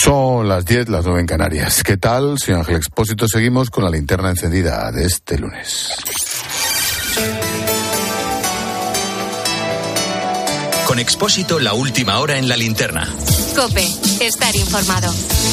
Son las 10, las 9 en Canarias. ¿Qué tal? Soy Ángel Expósito. Seguimos con la linterna encendida de este lunes. Con Expósito, la última hora en la linterna. COPE, estar informado.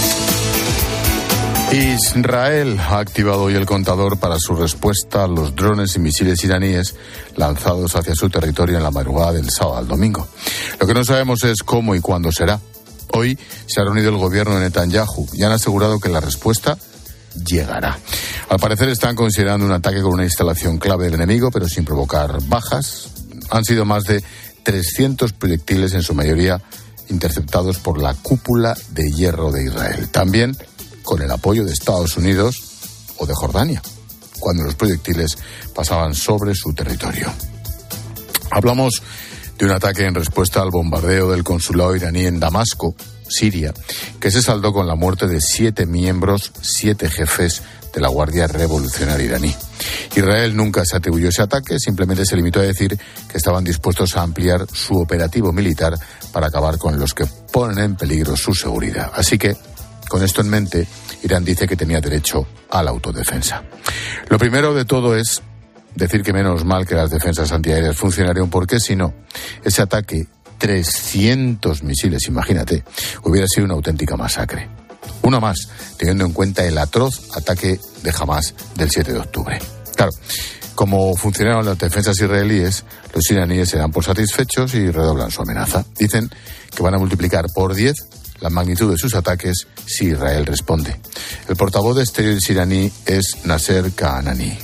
Israel ha activado hoy el contador para su respuesta a los drones y misiles iraníes lanzados hacia su territorio en la madrugada del sábado al domingo. Lo que no sabemos es cómo y cuándo será. Hoy se ha reunido el gobierno de Netanyahu y han asegurado que la respuesta llegará. Al parecer están considerando un ataque con una instalación clave del enemigo, pero sin provocar bajas. Han sido más de 300 proyectiles, en su mayoría interceptados por la cúpula de hierro de Israel. También con el apoyo de Estados Unidos o de Jordania, cuando los proyectiles pasaban sobre su territorio. Hablamos de un ataque en respuesta al bombardeo del consulado iraní en Damasco, Siria, que se saldó con la muerte de 7 miembros, 7 jefes de la Guardia Revolucionaria iraní. Israel nunca se atribuyó ese ataque, simplemente se limitó a decir que estaban dispuestos a ampliar su operativo militar para acabar con los que ponen en peligro su seguridad. Así que, con esto en mente, Irán dice que tenía derecho a la autodefensa. Lo primero de todo es decir que menos mal que las defensas antiaéreas funcionaron, porque si no, ese ataque, 300 misiles, imagínate, hubiera sido una auténtica masacre. Una más, teniendo en cuenta el atroz ataque de Hamás del 7 de octubre. Claro, como funcionaron las defensas israelíes, los iraníes se dan por satisfechos y redoblan su amenaza. Dicen que van a multiplicar por 10 la magnitud de sus ataques si Israel responde. El portavoz de Exteriores iraní es Nasser Kanani.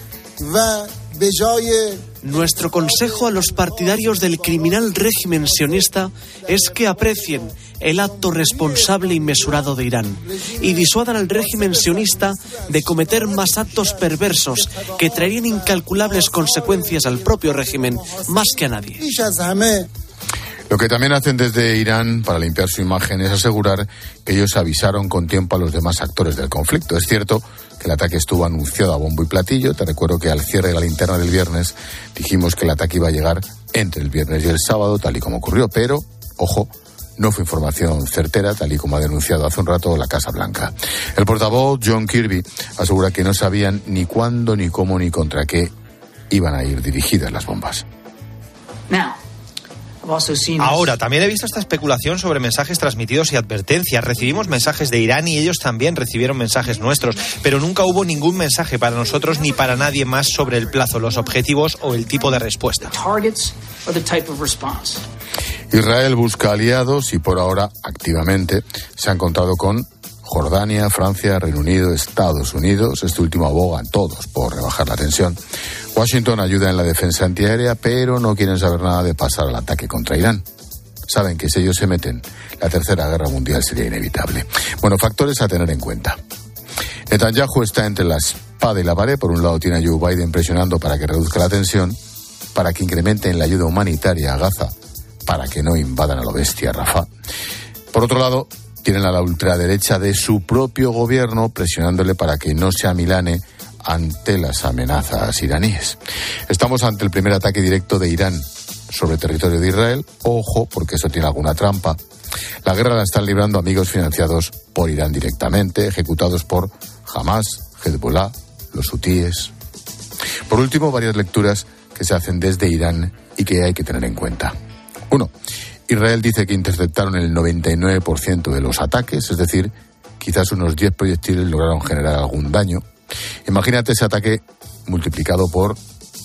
Nuestro consejo a los partidarios del criminal régimen sionista es que aprecien el acto responsable y mesurado de Irán y disuadan al régimen sionista de cometer más actos perversos que traerían incalculables consecuencias al propio régimen más que a nadie. Lo que también hacen desde Irán para limpiar su imagen es asegurar que ellos avisaron con tiempo a los demás actores del conflicto. Es cierto que el ataque estuvo anunciado a bombo y platillo. Te recuerdo que al cierre de la linterna del viernes dijimos que el ataque iba a llegar entre el viernes y el sábado, tal y como ocurrió. Pero, ojo, no fue información certera, tal y como ha denunciado hace un rato la Casa Blanca. El portavoz John Kirby asegura que no sabían ni cuándo, ni cómo, ni contra qué iban a ir dirigidas las bombas. Ahora, también he visto esta especulación sobre mensajes transmitidos y advertencias. Recibimos mensajes de Irán y ellos también recibieron mensajes nuestros, pero nunca hubo ningún mensaje para nosotros ni para nadie más sobre el plazo, los objetivos o el tipo de respuesta. Israel busca aliados y por ahora activamente se ha encontrado con Jordania, Francia, Reino Unido, Estados Unidos. Este último abogan todos por rebajar la tensión. Washington ayuda en la defensa antiaérea, pero no quieren saber nada de pasar al ataque contra Irán. Saben que si ellos se meten, la tercera guerra mundial sería inevitable. Bueno, factores a tener en cuenta. Netanyahu está entre la espada y la pared. Por un lado tiene a Joe Biden presionando para que reduzca la tensión, para que incrementen la ayuda humanitaria a Gaza, para que no invadan a lo bestia Rafah. Por otro lado, tienen a la ultraderecha de su propio gobierno presionándole para que no se amilane ante las amenazas iraníes. Estamos ante el primer ataque directo de Irán sobre territorio de Israel. Ojo, porque eso tiene alguna trampa. La guerra la están librando amigos financiados por Irán directamente, ejecutados por Hamás, Hezbollah, los hutíes. Por último, varias lecturas que se hacen desde Irán y que hay que tener en cuenta. 1. Israel dice que interceptaron el 99% de los ataques, es decir, quizás unos 10 proyectiles lograron generar algún daño. Imagínate ese ataque multiplicado por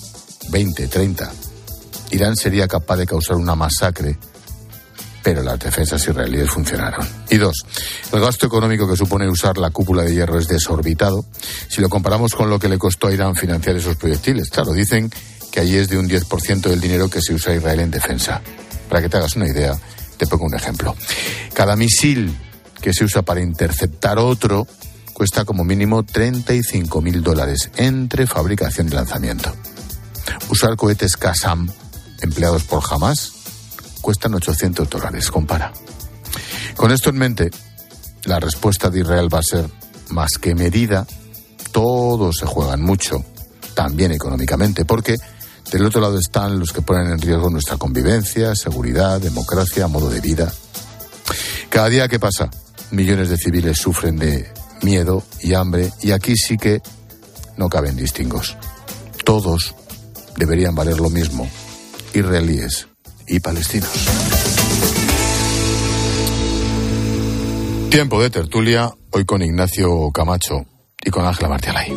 20, 30. Irán sería capaz de causar una masacre, pero las defensas israelíes funcionaron. Y 2, el gasto económico que supone usar la cúpula de hierro es desorbitado si lo comparamos con lo que le costó a Irán financiar esos proyectiles. Claro, dicen que allí es de un 10% del dinero que se usa Israel en defensa. Para que te hagas una idea, te pongo un ejemplo. Cada misil que se usa para interceptar otro cuesta como mínimo $35.000 entre fabricación y lanzamiento. Usar cohetes Qassam empleados por Hamás cuestan $800. Compara. Con esto en mente, la respuesta de Israel va a ser más que medida. Todos se juegan mucho, también económicamente, porque del otro lado están los que ponen en riesgo nuestra convivencia, seguridad, democracia, modo de vida. Cada día que pasa, millones de civiles sufren de miedo y hambre, y aquí sí que no caben distingos. Todos deberían valer lo mismo, israelíes y palestinos. Tiempo de tertulia, hoy con Ignacio Camacho y con Ángela Martialay.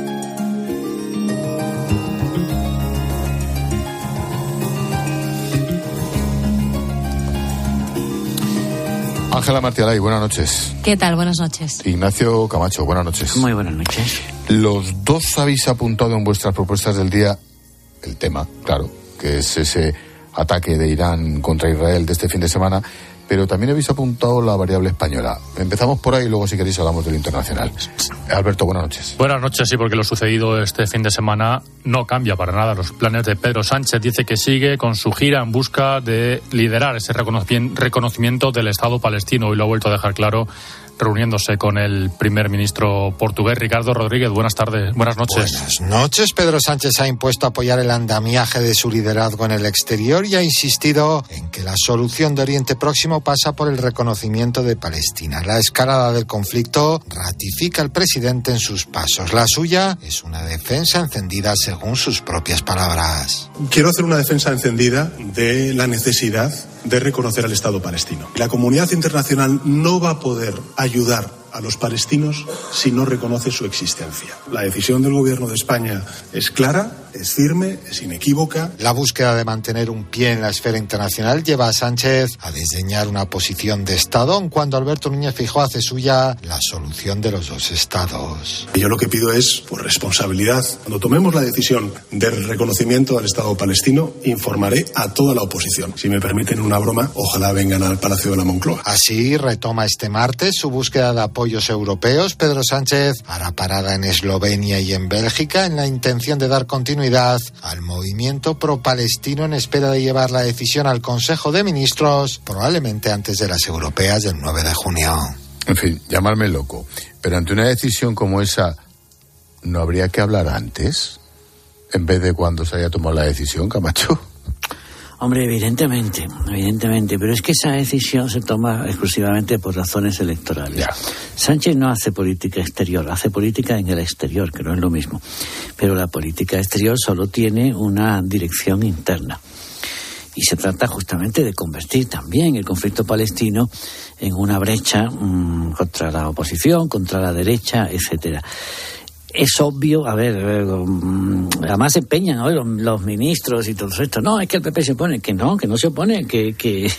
Ángela Martialay, buenas noches. ¿Qué tal? Buenas noches. Ignacio Camacho, buenas noches. Muy buenas noches. Los dos habéis apuntado en vuestras propuestas del día el tema, claro, que es ese ataque de Irán contra Israel de este fin de semana, pero también habéis apuntado la variable española. Empezamos por ahí y luego, si queréis, hablamos del internacional. Alberto, buenas noches. Buenas noches, sí, porque lo sucedido este fin de semana no cambia para nada los planes de Pedro Sánchez. Dice que sigue con su gira en busca de liderar ese reconocimiento del Estado palestino, y lo ha vuelto a dejar claro reuniéndose con el primer ministro portugués, Ricardo Rodríguez. Buenas tardes, buenas noches. Buenas noches. Pedro Sánchez ha impuesto apoyar el andamiaje de su liderazgo en el exterior y ha insistido en que la solución de Oriente Próximo pasa por el reconocimiento de Palestina. La escalada del conflicto ratifica al presidente en sus pasos. La suya es una defensa encendida, según sus propias palabras. Quiero hacer una defensa encendida de la necesidad de reconocer al Estado palestino. La comunidad internacional no va a poder ayudar a los palestinos si no reconoce su existencia. La decisión del Gobierno de España es clara, es firme, es inequívoca. La búsqueda de mantener un pie en la esfera internacional lleva a Sánchez a desdeñar una posición de Estado, aun cuando Alberto Núñez Feijóo hace suya la solución de los dos Estados. Yo lo que pido es, por responsabilidad, cuando tomemos la decisión del reconocimiento al Estado palestino, informaré a toda la oposición. Si me permiten una broma, ojalá vengan al Palacio de la Moncloa. Así retoma este martes su búsqueda de apoyos europeos. Pedro Sánchez hará parada en Eslovenia y en Bélgica en la intención de dar continuidad al movimiento pro-palestino en espera de llevar la decisión al Consejo de Ministros, probablemente antes de las europeas del 9 de junio. En fin, llamarme loco, pero ante una decisión como esa, ¿no habría que hablar antes? En vez de cuando se haya tomado la decisión, Camacho. Hombre, evidentemente, pero es que esa decisión se toma exclusivamente por razones electorales. Ya. Sánchez no hace política exterior, hace política en el exterior, que no es lo mismo. Pero la política exterior solo tiene una dirección interna. Y se trata justamente de convertir también el conflicto palestino en una brecha contra la oposición, contra la derecha, etcétera. Es obvio, además se empeñan, ¿no?, los ministros y todo esto. No, es que el PP se opone, que no se opone, que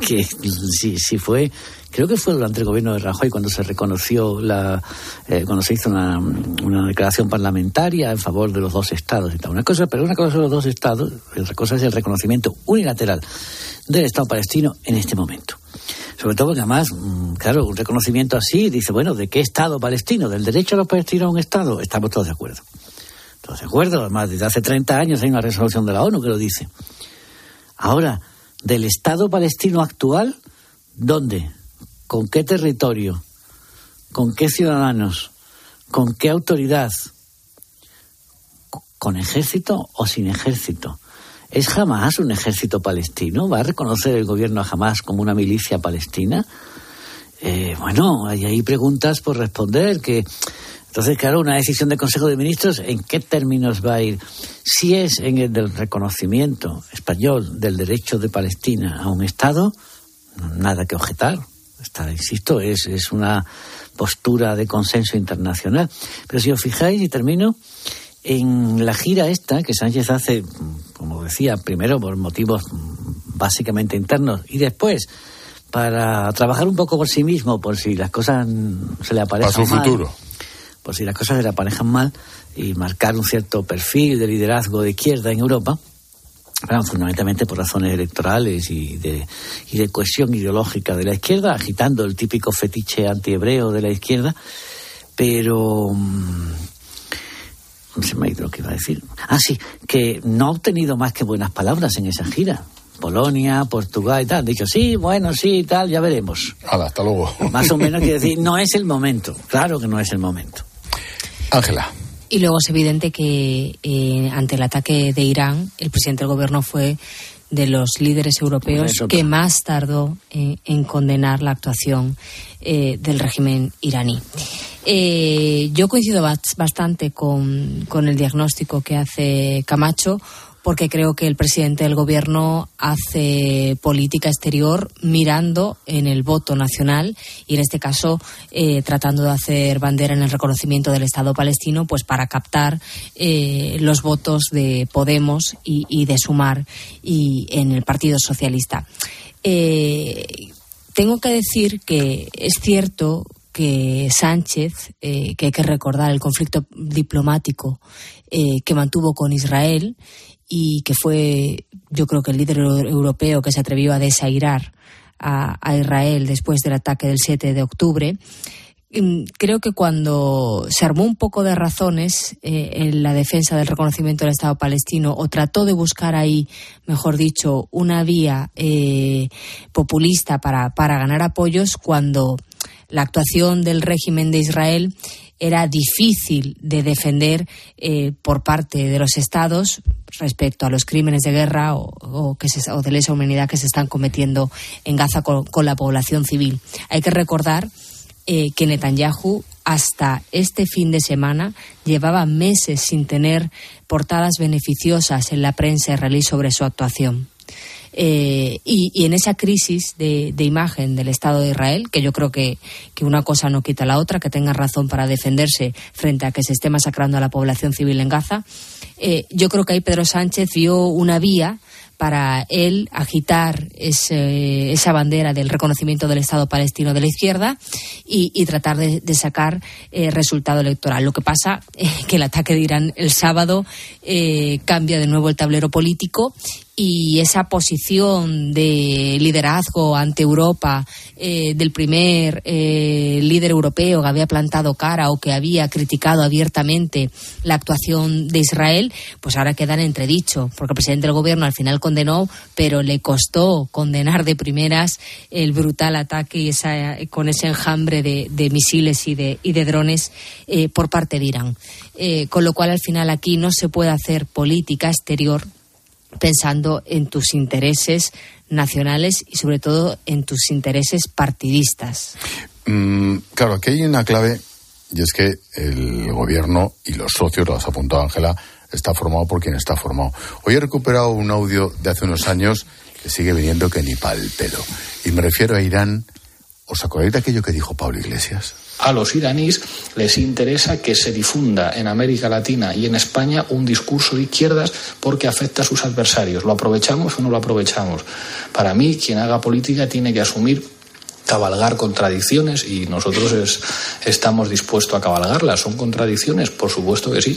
si fue, creo que fue durante el gobierno de Rajoy cuando se reconoció cuando se hizo una declaración parlamentaria en favor de los dos estados y tal. Una cosa son los dos estados, otra cosa es el reconocimiento unilateral del Estado palestino en este momento. Sobre todo porque además, claro, un reconocimiento así, dice, bueno, ¿de qué Estado palestino? ¿Del derecho a los palestinos a un Estado? Estamos todos de acuerdo. Todos de acuerdo, además, desde hace 30 años hay una resolución de la ONU que lo dice. Ahora, ¿del Estado palestino actual? ¿Dónde? ¿Con qué territorio? ¿Con qué ciudadanos? ¿Con qué autoridad? ¿Con ejército o sin ejército? ¿Es Hamás un ejército palestino? ¿Va a reconocer el gobierno a Hamás como una milicia palestina? Bueno, hay preguntas por responder. Entonces, claro, una decisión del Consejo de Ministros, ¿en qué términos va a ir? Si es en el del reconocimiento español del derecho de Palestina a un Estado, nada que objetar. Insisto, es una postura de consenso internacional. Pero si os fijáis, y termino, en la gira esta que Sánchez hace, como decía, primero por motivos básicamente internos y después para trabajar un poco por sí mismo, por si las cosas se le aparejan mal. Para su futuro. Por si las cosas se le aparejan mal y marcar un cierto perfil de liderazgo de izquierda en Europa, bueno, fundamentalmente por razones electorales y de cohesión ideológica de la izquierda, agitando el típico fetiche antihebreo de la izquierda, pero se me ha ido lo que iba a decir. Sí, que no ha obtenido más que buenas palabras en esa gira. Polonia, Portugal y tal. Han dicho, sí, bueno, sí, tal, ya veremos. Hala, hasta luego. Más o menos quiere decir, no es el momento. Claro que no es el momento. Ángela. Y luego es evidente que ante el ataque de Irán, el presidente del gobierno fue de los líderes europeos que más tardó en condenar la actuación del régimen iraní. Yo coincido bastante con el diagnóstico que hace Camacho, porque creo que el presidente del gobierno hace política exterior mirando en el voto nacional y en este caso tratando de hacer bandera en el reconocimiento del Estado palestino, pues para captar los votos de Podemos y de Sumar y en el Partido Socialista. Tengo que decir que es cierto que Sánchez, que hay que recordar el conflicto diplomático que mantuvo con Israel y que fue, yo creo, que el líder europeo que se atrevió a desairar a Israel después del ataque del 7 de octubre. Creo que cuando se armó un poco de razones en la defensa del reconocimiento del Estado palestino, o trató de buscar ahí, mejor dicho, una vía populista para ganar apoyos, cuando la actuación del régimen de Israel era difícil de defender por parte de los estados respecto a los crímenes de guerra o de lesa humanidad que se están cometiendo en Gaza con la población civil. Hay que recordar que Netanyahu hasta este fin de semana llevaba meses sin tener portadas beneficiosas en la prensa israelí sobre su actuación. Y en esa crisis de imagen del Estado de Israel, que yo creo que una cosa no quita la otra, que tenga razón para defenderse frente a que se esté masacrando a la población civil en Gaza, yo creo que ahí Pedro Sánchez vio una vía para él agitar esa bandera del reconocimiento del Estado palestino de la izquierda y tratar de sacar resultado electoral. Lo que pasa es que el ataque de Irán el sábado cambia de nuevo el tablero político, y esa posición de liderazgo ante Europa del primer líder europeo que había plantado cara o que había criticado abiertamente la actuación de Israel, pues ahora queda en entredicho, porque el presidente del gobierno al final condenó, pero le costó condenar de primeras el brutal ataque con ese enjambre de misiles y de drones por parte de Irán. Con lo cual, al final, aquí no se puede hacer política exterior pensando en tus intereses nacionales y sobre todo en tus intereses partidistas. Claro, aquí hay una clave, y es que el gobierno y los socios, lo has apuntado, Ángela, está formado por quien está formado. Hoy he recuperado un audio de hace unos años que sigue viniendo que ni pa'l pelo. Y me refiero a Irán. ¿Os acordáis de aquello que dijo Pablo Iglesias? A los iraníes les interesa que se difunda en América Latina y en España un discurso de izquierdas porque afecta a sus adversarios. ¿Lo aprovechamos o no lo aprovechamos? Para mí, quien haga política tiene que asumir cabalgar contradicciones, y nosotros estamos dispuestos a cabalgarlas. ¿Son contradicciones? Por supuesto que sí.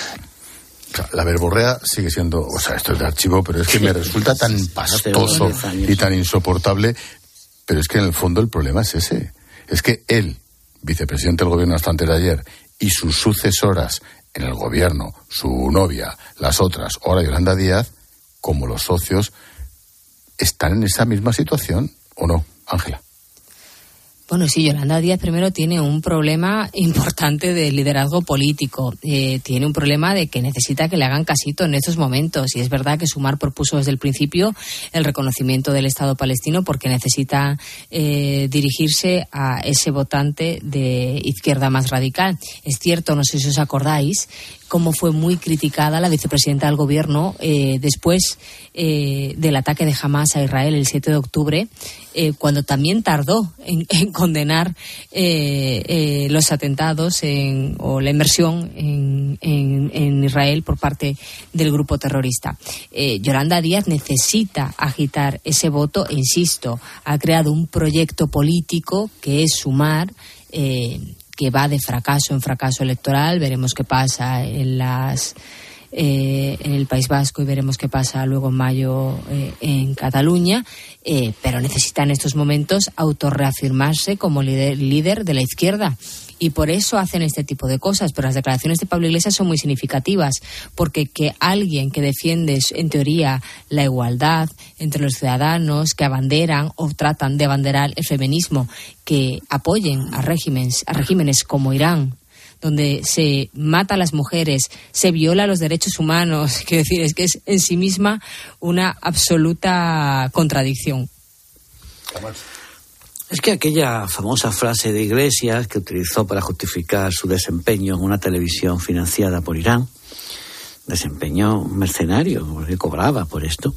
La verborrea sigue siendo, o sea, esto es de archivo, pero es que me resulta tan pastoso y tan insoportable. Pero es que en el fondo el problema es ese. Es que él, vicepresidente del gobierno hasta antes de ayer, y sus sucesoras en el gobierno, su novia, las otras, ahora Yolanda Díaz, como los socios, están en esa misma situación, ¿o no, Ángela? Bueno, sí, Yolanda Díaz primero tiene un problema importante de liderazgo político. Tiene un problema de que necesita que le hagan casito en estos momentos. Y es verdad que Sumar propuso desde el principio el reconocimiento del Estado palestino porque necesita dirigirse a ese votante de izquierda más radical. Es cierto, no sé si os acordáis, cómo fue muy criticada la vicepresidenta del gobierno después del ataque de Hamás a Israel el 7 de octubre, cuando también tardó en condenar los atentados o la inmersión en Israel por parte del grupo terrorista. Yolanda Díaz necesita agitar ese voto, insisto, ha creado un proyecto político que es Sumar, que va de fracaso en fracaso electoral. Veremos qué pasa en el País Vasco y veremos qué pasa luego en mayo en Cataluña, pero necesita en estos momentos autorreafirmarse como líder de la izquierda. Y por eso hacen este tipo de cosas. Pero las declaraciones de Pablo Iglesias son muy significativas, porque que alguien que defiende, en teoría, la igualdad entre los ciudadanos, que abanderan o tratan de abanderar el feminismo, que apoyen a regímenes como Irán, donde se mata a las mujeres, se viola los derechos humanos. Quiero decir, es que es en sí misma una absoluta contradicción. Es que aquella famosa frase de Iglesias que utilizó para justificar su desempeño en una televisión financiada por Irán, desempeño mercenario, porque cobraba por esto,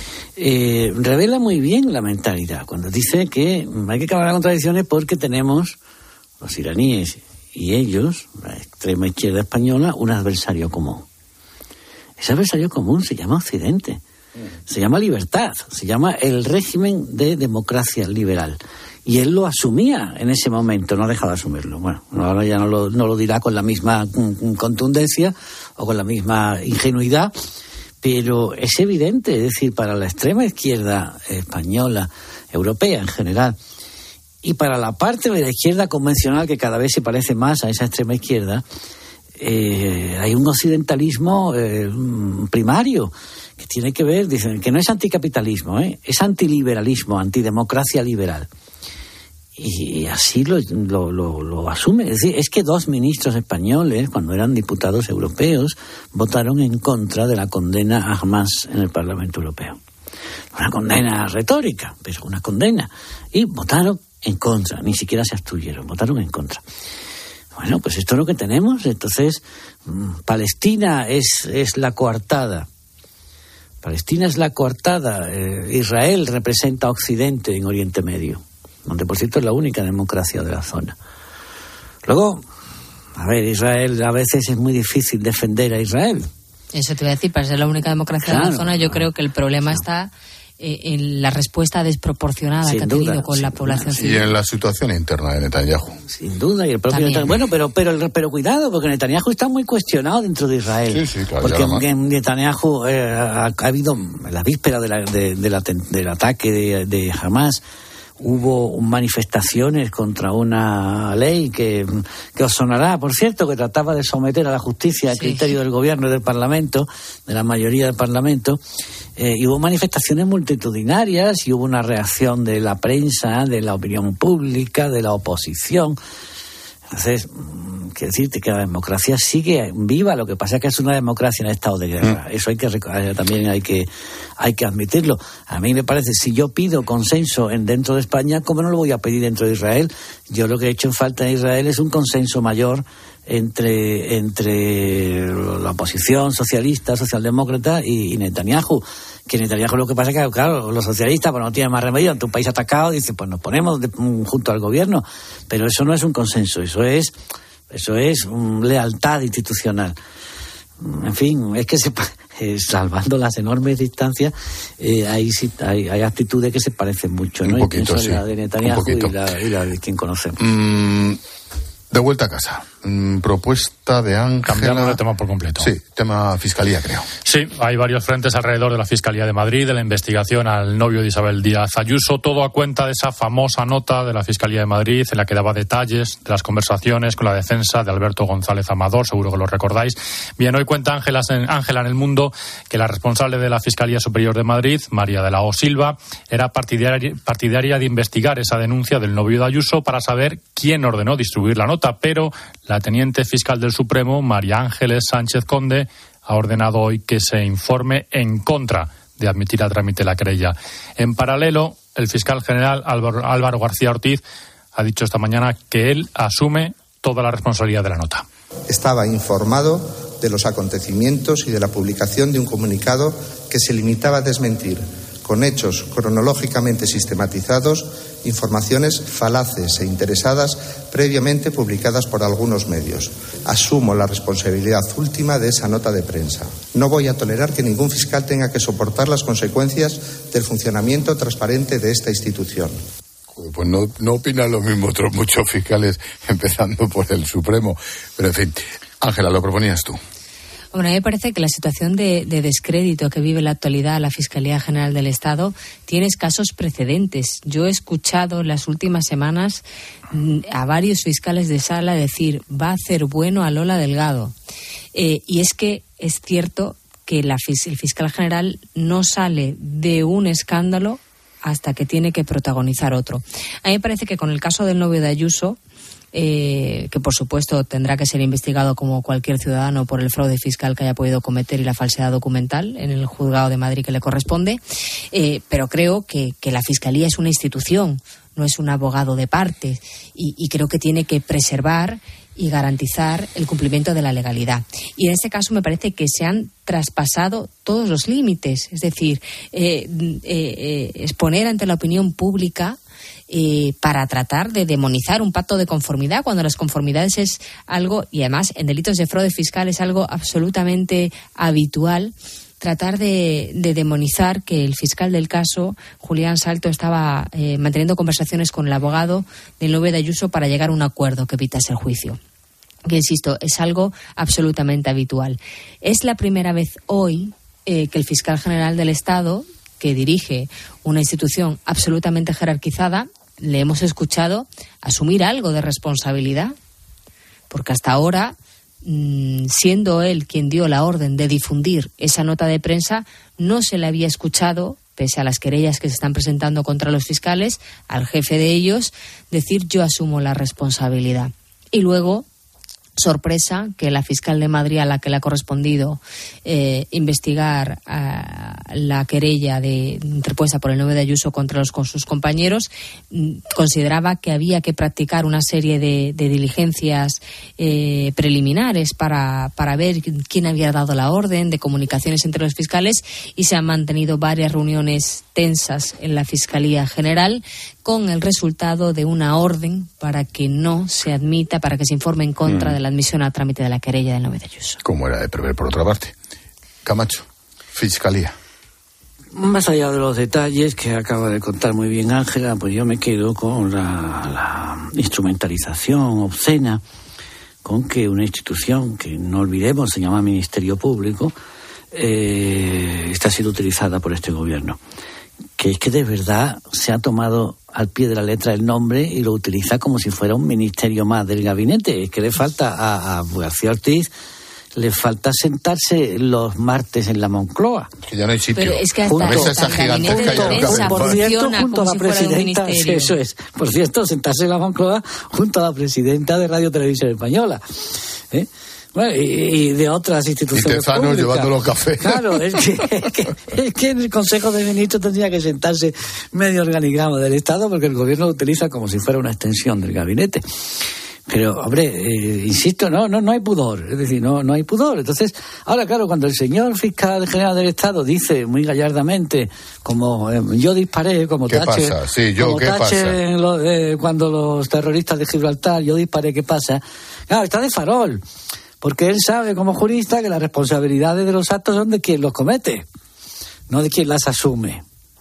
revela muy bien la mentalidad cuando dice que hay que acabar las contradicciones porque tenemos, los iraníes y ellos, la extrema izquierda española, un adversario común. Ese adversario común se llama Occidente, se llama libertad, se llama el régimen de democracia liberal. Y él lo asumía en ese momento, no ha dejado de asumirlo. Bueno, ahora ya no lo dirá con la misma contundencia o con la misma ingenuidad, pero es evidente, es decir, para la extrema izquierda española, europea en general, y para la parte de la izquierda convencional que cada vez se parece más a esa extrema izquierda, hay un occidentalismo primario que tiene que ver, dicen, que no es anticapitalismo, es antiliberalismo, antidemocracia liberal. Y así lo asume. Es decir, es que 2 ministros españoles, cuando eran diputados europeos, votaron en contra de la condena a Hamás en el Parlamento Europeo. Una condena retórica, pero una condena. Y votaron en contra, ni siquiera se abstuvieron, votaron en contra. Bueno, pues esto es lo que tenemos. Entonces, Palestina es la coartada. Palestina es la coartada. Israel representa a Occidente en Oriente Medio, donde por cierto es la única democracia de la zona. Luego, a ver, Israel, a veces es muy difícil defender a Israel. Eso te iba a decir, para ser la única democracia de la zona, yo creo que el problema está en la respuesta desproporcionada que ha tenido con la población civil. Y en la situación interna de Netanyahu. Sin duda, y el propio Netanyahu. Bueno, pero cuidado, porque Netanyahu está muy cuestionado dentro de Israel. Sí, claro. Porque en Netanyahu ha habido, en la víspera del ataque de Hamás, hubo manifestaciones contra una ley que os sonará, por cierto, que trataba de someter a la justicia al criterio del gobierno y del Parlamento, de la mayoría del Parlamento, y hubo manifestaciones multitudinarias y hubo una reacción de la prensa, de la opinión pública, de la oposición. Entonces, quiero decirte que la democracia sigue viva, lo que pasa es que es una democracia en estado de guerra. Eso también hay que admitirlo. A mí me parece, si yo pido consenso dentro de España, ¿cómo no lo voy a pedir dentro de Israel? Yo lo que he hecho en falta en Israel es un consenso mayor entre la oposición socialista, socialdemócrata y Netanyahu. Que Netanyahu, lo que pasa es que, claro, los socialistas, pues no tienen más remedio, ante un país atacado, dicen, pues nos ponemos junto al gobierno. Pero eso no es un consenso, eso es lealtad institucional. En fin, es que salvando las enormes distancias, hay actitudes que se parecen mucho, ¿no? Un poquito, sí. La de Netanyahu y la de quien conocemos. De vuelta a casa. Propuesta de Ángela. Cambiando de tema por completo. Sí, tema Fiscalía, creo. Sí, hay varios frentes alrededor de la Fiscalía de Madrid, de la investigación al novio de Isabel Díaz Ayuso, todo a cuenta de esa famosa nota de la Fiscalía de Madrid en la que daba detalles de las conversaciones con la defensa de Alberto González Amador, seguro que lo recordáis. Bien, hoy cuenta Ángela en El Mundo que la responsable de la Fiscalía Superior de Madrid, María de la O Silva, era partidaria de investigar esa denuncia del novio de Ayuso para saber quién ordenó distribuir la nota, pero la teniente fiscal del Supremo, María Ángeles Sánchez Conde, ha ordenado hoy que se informe en contra de admitir a trámite la querella. En paralelo, el fiscal general Álvaro García Ortiz ha dicho esta mañana que él asume toda la responsabilidad de la nota. Estaba informado de los acontecimientos y de la publicación de un comunicado que se limitaba a desmentir, con hechos cronológicamente sistematizados, informaciones falaces e interesadas previamente publicadas por algunos medios. Asumo la responsabilidad última de esa nota de prensa. No voy a tolerar que ningún fiscal tenga que soportar las consecuencias del funcionamiento transparente de esta institución. Pues no opinan lo mismo otros muchos fiscales, empezando por el Supremo. Pero en fin, Ángela, lo proponías tú. Bueno, a mí me parece que la situación de descrédito que vive en la actualidad la Fiscalía General del Estado tiene escasos precedentes. Yo he escuchado en las últimas semanas a varios fiscales de sala decir, va a hacer bueno a Lola Delgado. Y es que es cierto que el fiscal general no sale de un escándalo hasta que tiene que protagonizar otro. A mí me parece que con el caso del novio de Ayuso, que por supuesto tendrá que ser investigado como cualquier ciudadano por el fraude fiscal que haya podido cometer y la falsedad documental en el juzgado de Madrid que le corresponde, pero creo que la Fiscalía es una institución, no es un abogado de parte, y creo que tiene que preservar y garantizar el cumplimiento de la legalidad. Y en este caso me parece que se han traspasado todos los límites, es decir, exponer ante la opinión pública para tratar de demonizar un pacto de conformidad, cuando las conformidades es algo, y además en delitos de fraude fiscal es algo absolutamente habitual. Tratar de demonizar que el fiscal del caso, Julián Salto, estaba manteniendo conversaciones con el abogado del novio de Ayuso para llegar a un acuerdo que evitase el juicio. Que, insisto, es algo absolutamente habitual. Es la primera vez hoy que el fiscal general del Estado, que dirige una institución absolutamente jerarquizada, le hemos escuchado asumir algo de responsabilidad, porque hasta ahora, siendo él quien dio la orden de difundir esa nota de prensa, no se le había escuchado, pese a las querellas que se están presentando contra los fiscales, al jefe de ellos decir: yo asumo la responsabilidad. Y luego, sorpresa, que la fiscal de Madrid, a la que le ha correspondido investigar la querella interpuesta por el novio de Ayuso con sus compañeros, consideraba que había que practicar una serie de diligencias preliminares para ver quién había dado la orden, de comunicaciones entre los fiscales, y se han mantenido varias reuniones tensas en la Fiscalía General con el resultado de una orden para que no se admita, para que se informe en contra de la admisión al trámite de la querella del novio de Ayuso. Como era de prever, por otra parte. Camacho, Fiscalía. Más allá de los detalles que acaba de contar muy bien Ángela, pues yo me quedo con la instrumentalización obscena con que una institución que, no olvidemos, se llama Ministerio Público, está siendo utilizada por este gobierno. Que es que de verdad se ha tomado al pie de la letra el nombre y lo utiliza como si fuera un ministerio más del gabinete. Es que le falta a García Ortiz, le falta sentarse los martes en la Moncloa. Que ya no hay sitio. Pero es que hasta esa gigantesca de prensa por cierto, junto a la como si fuera un presidenta, ministerio. eso es, por cierto, sentarse en la Moncloa junto a la presidenta de Radio Televisión Española. Bueno, y de otras instituciones. Y Tezanos llevando los cafés. Claro, es que en el Consejo de Ministros tendría que sentarse medio organigrama del Estado, porque el gobierno lo utiliza como si fuera una extensión del gabinete. Pero, hombre, insisto, no hay pudor. Es decir, no hay pudor. Entonces, ahora, claro, cuando el señor fiscal general del Estado dice muy gallardamente, como yo disparé, como ¿qué Thatcher, pasa? Sí, yo, como ¿qué Thatcher pasa? Cuando los terroristas de Gibraltar, yo disparé, ¿qué pasa? Claro, está de farol. Porque él sabe, como jurista, que las responsabilidades de los actos son de quien los comete, no de quien las asume.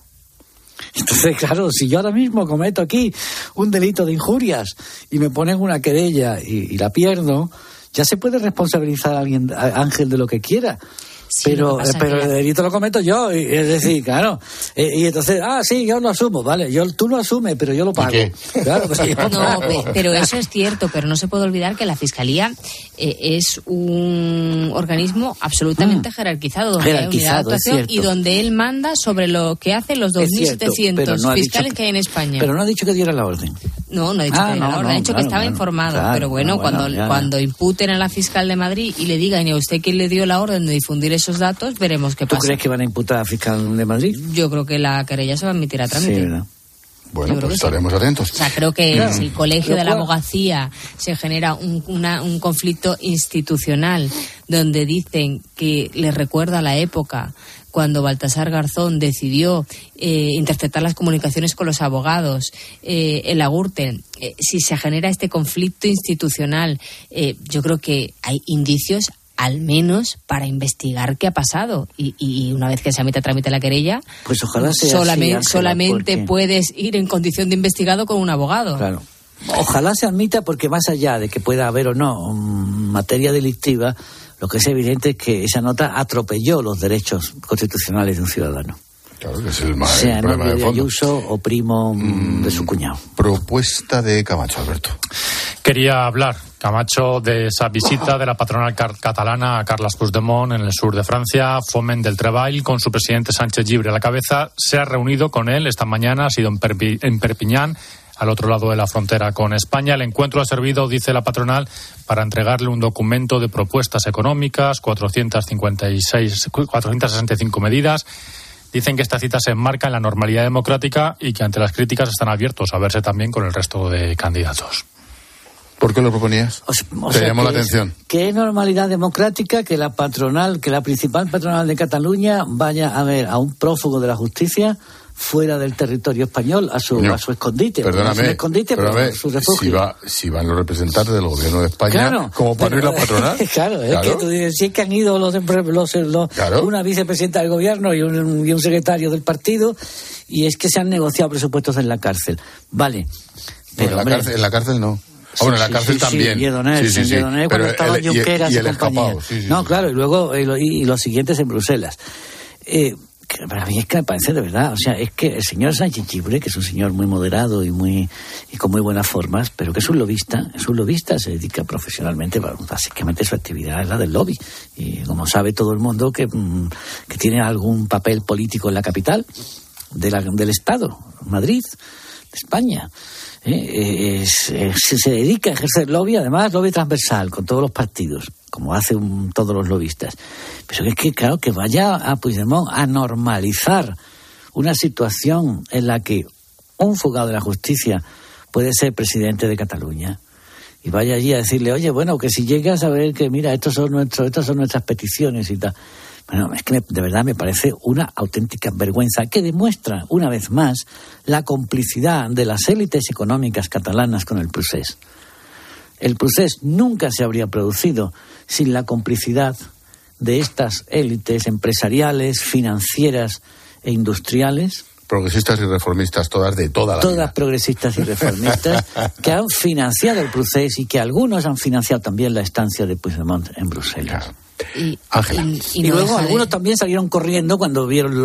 Entonces, claro, si yo ahora mismo cometo aquí un delito de injurias y me ponen una querella y la pierdo, ya se puede responsabilizar a alguien, a Ángel, de lo que quiera. Sí, pero el delito lo cometo yo, es decir, claro, y entonces, sí, yo lo asumo, vale, tú lo asumes, pero yo lo pago. Claro, pues yo no, pero eso es cierto, pero no se puede olvidar que la Fiscalía es un organismo absolutamente jerarquizado, donde hay unidad de actuación y donde él manda sobre lo que hacen los 2.700 fiscales que hay en España. Pero no ha dicho que diera la orden. No ha dicho que diera la orden, ha dicho que estaba informado, pero bueno, cuando imputen a la fiscal de Madrid y le digan, ¿y a usted quién le dio la orden de difundir esos datos? Veremos qué pasa. ¿Tú crees que van a imputar a fiscal de Madrid? Yo creo que la querella se va a admitir a trámite. Sí, ¿verdad? Bueno, pues estaremos atentos. O sea, creo que si el colegio de la abogacía se genera un conflicto institucional donde dicen que les recuerda la época cuando Baltasar Garzón decidió interceptar las comunicaciones con los abogados en la Gürtel, si se genera este conflicto institucional, yo creo que hay indicios al menos para investigar qué ha pasado y una vez que se admite a trámite la querella, pues ojalá sea solamente, así, Ángela, solamente puedes ir en condición de investigado con un abogado. Claro. Ojalá se admita, porque más allá de que pueda haber o no materia delictiva, lo que es evidente es que esa nota atropelló los derechos constitucionales de un ciudadano. Claro que es el problema de Ayuso o primo de su cuñado. Propuesta de Camacho, Alberto. Quería hablar, Camacho, de esa visita de la patronal catalana a Carles Puigdemont en el sur de Francia. Foment del Treball, con su presidente Sánchez Llibre a la cabeza, se ha reunido con él esta mañana, ha sido en Perpiñán. al otro lado de la frontera con España. El encuentro ha servido, dice la patronal, para entregarle un documento de propuestas económicas, 465 medidas. Dicen que esta cita se enmarca en la normalidad democrática y que ante las críticas están abiertos a verse también con el resto de candidatos. ¿Por qué lo proponías? ¿Te llamó la atención? Que es normalidad democrática que la principal patronal de Cataluña vaya a ver a un prófugo de la justicia fuera del territorio español a su escondite. Perdóname, su refugio. Si van los representantes del gobierno de España, claro, como para ir la patronal. Claro, es que tú dices, si es que han ido una vicepresidenta del gobierno y un secretario del partido, y es que se han negociado presupuestos en la cárcel. Vale. Pero, en la cárcel no. En la cárcel también. Sí, cuando estaba Junqueras y compañía. No, claro, y luego y los siguientes en Bruselas. Que para mí es que me parece de verdad, o sea, es que el señor Sánchez Llibre, que es un señor muy moderado y con muy buenas formas, pero que es un lobista, se dedica profesionalmente, básicamente su actividad es la del lobby, y como sabe todo el mundo que tiene algún papel político en la capital del Estado, Madrid, de España. Se dedica a ejercer lobby, además lobby transversal con todos los partidos, como hacen todos los lobistas. Pero es que, claro, que vaya a Puigdemont a normalizar una situación en la que un fugado de la justicia puede ser presidente de Cataluña, y vaya allí a decirle, oye, bueno, que si llegas a ver que, mira, estas son nuestras peticiones y tal. Bueno, es que de verdad me parece una auténtica vergüenza que demuestra, una vez más, la complicidad de las élites económicas catalanas con el procés. El procés nunca se habría producido sin la complicidad de estas élites empresariales, financieras e industriales. Progresistas y reformistas, todas de toda la vida. Todas progresistas y reformistas que han financiado el procés y que algunos han financiado también la estancia de Puigdemont en Bruselas. Claro. Y luego algunos también salieron corriendo cuando vieron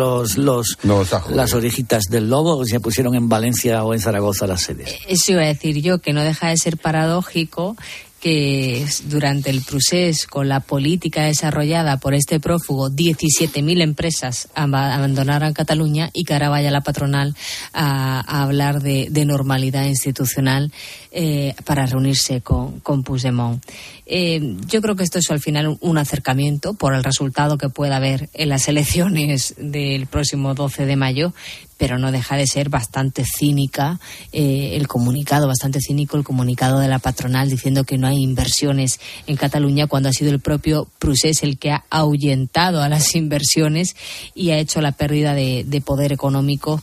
las orejitas del lobo, y se pusieron en Valencia o en Zaragoza las sedes. Eso iba a decir yo, que no deja de ser paradójico que durante el procés, con la política desarrollada por este prófugo, 17.000 empresas abandonaran Cataluña, y que ahora vaya la patronal a hablar de normalidad institucional para reunirse con Puigdemont. Yo creo que esto es al final un acercamiento por el resultado que pueda haber en las elecciones del próximo 12 de mayo, pero no deja de ser bastante cínico el comunicado de la patronal diciendo que no hay inversiones en Cataluña, cuando ha sido el propio Procés el que ha ahuyentado a las inversiones y ha hecho la pérdida de poder económico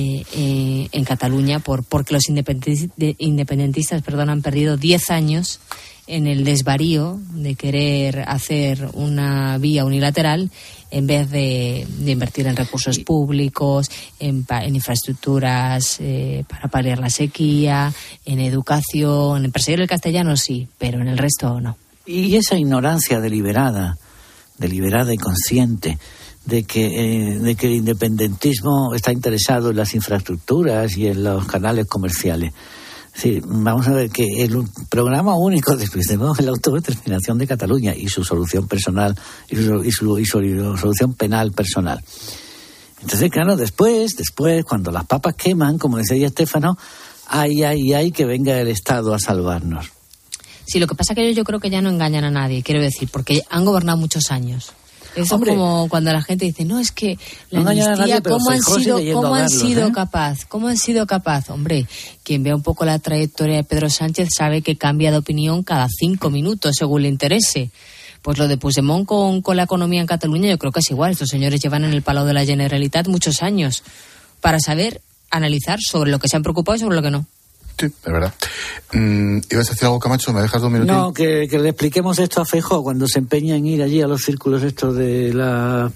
en Cataluña porque los independentistas han perdido 10 años en el desvarío de querer hacer una vía unilateral en vez de invertir en recursos públicos, en infraestructuras para paliar la sequía, en educación, en perseguir el castellano sí, pero en el resto no. Y esa ignorancia deliberada y consciente de que el independentismo está interesado en las infraestructuras y en los canales comerciales. Sí, vamos a ver que el programa único de Puigdemont es la autodeterminación de Cataluña y su solución personal y su solución penal personal. Entonces, claro, después, cuando las papas queman, como decía Estéfano, hay que venga el Estado a salvarnos. Sí, lo que pasa es que yo creo que ya no engañan a nadie, quiero decir, porque han gobernado muchos años. Eso es como cuando la gente dice, no, es que la amnistía, ¿cómo han sido capaz? Hombre, quien vea un poco la trayectoria de Pedro Sánchez sabe que cambia de opinión cada 5 minutos según le interese. Pues lo de Puigdemont con la economía en Cataluña yo creo que es igual. Estos señores llevan en el Palau de la Generalitat muchos años para saber analizar sobre lo que se han preocupado y sobre lo que no. Sí, es verdad. ¿Ibas a decir algo, Camacho? ¿Me dejas 2 minutos? No, que le expliquemos esto a Feijóo cuando se empeña en ir allí a los círculos estos de la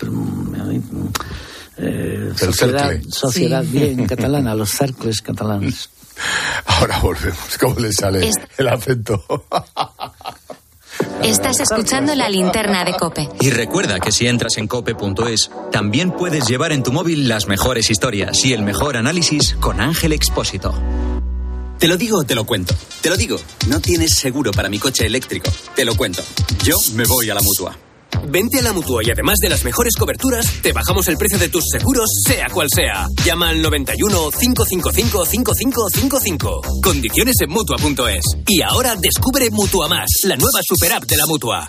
sociedad bien catalana, los cercles catalanes. Ahora volvemos. ¿Cómo le sale el acento? Estás escuchando La Linterna de COPE. Y recuerda que si entras en cope.es, también puedes llevar en tu móvil las mejores historias y el mejor análisis con Ángel Expósito. Te lo digo o te lo cuento. Te lo digo, no tienes seguro para mi coche eléctrico. Te lo cuento. Yo me voy a la Mutua. Vente a la Mutua y además de las mejores coberturas, te bajamos el precio de tus seguros, sea cual sea. Llama al 91 555 5555. Condiciones en Mutua.es. Y ahora descubre Mutua Más, la nueva super app de la Mutua.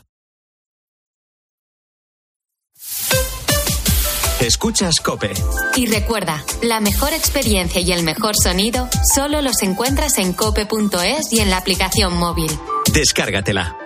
Escuchas COPE. Y recuerda, la mejor experiencia y el mejor sonido solo los encuentras en cope.es y en la aplicación móvil. Descárgatela.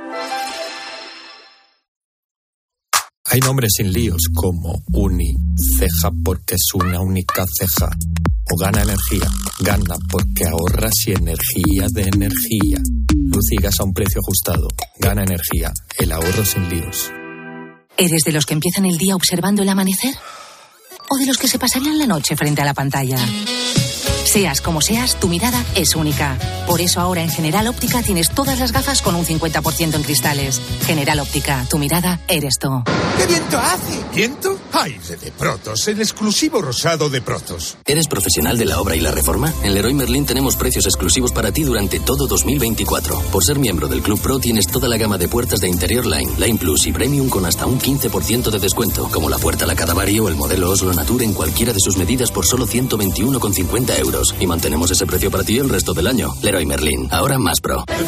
Hay nombres sin líos como Uniceja porque es una única ceja. O Gana Energía, gana porque ahorras y energía de energía. Luz y gas a un precio ajustado. Gana Energía, el ahorro sin líos. ¿Eres de los que empiezan el día observando el amanecer? ¿O de los que se pasarían la noche frente a la pantalla? Seas como seas, tu mirada es única. Por eso ahora en General Óptica tienes todas las gafas con un 50% en cristales. General Óptica, tu mirada eres tú. ¡Qué viento hace! ¿Viento? Aire de Protos, el exclusivo rosado de Protos. ¿Eres profesional de la obra y la reforma? En Leroy Merlin tenemos precios exclusivos para ti durante todo 2024. Por ser miembro del Club Pro tienes toda la gama de puertas de Interior Line, Line Plus y Premium con hasta un 15% de descuento, como la puerta La Cadavario o el modelo Oslo Nature en cualquiera de sus medidas por solo 121,50 euros. Y mantenemos ese precio para ti el resto del año. Leroy Merlin, ahora más pro. Hay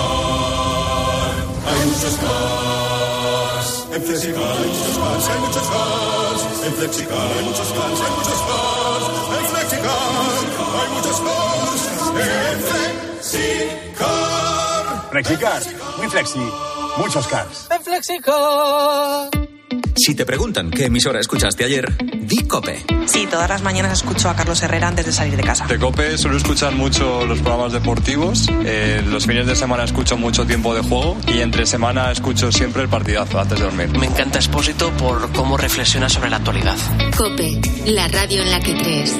muchos cars. En Flexicar hay muchos cars, hay muchos cars. En Flexicar hay muchos cars, hay muchos cars. En Flexicar hay muchos cars. En Flexicar. Flexicar, muy flexi, muchos cars. En Flexicar. Si te preguntan qué emisora escuchaste ayer, di COPE. Sí, todas las mañanas escucho a Carlos Herrera antes de salir de casa. De COPE suelo escuchar mucho los programas deportivos. Los fines de semana escucho mucho Tiempo de Juego y entre semana escucho siempre el partidazo antes de dormir. Me encanta Expósito por cómo reflexiona sobre la actualidad. COPE, la radio en la que crees.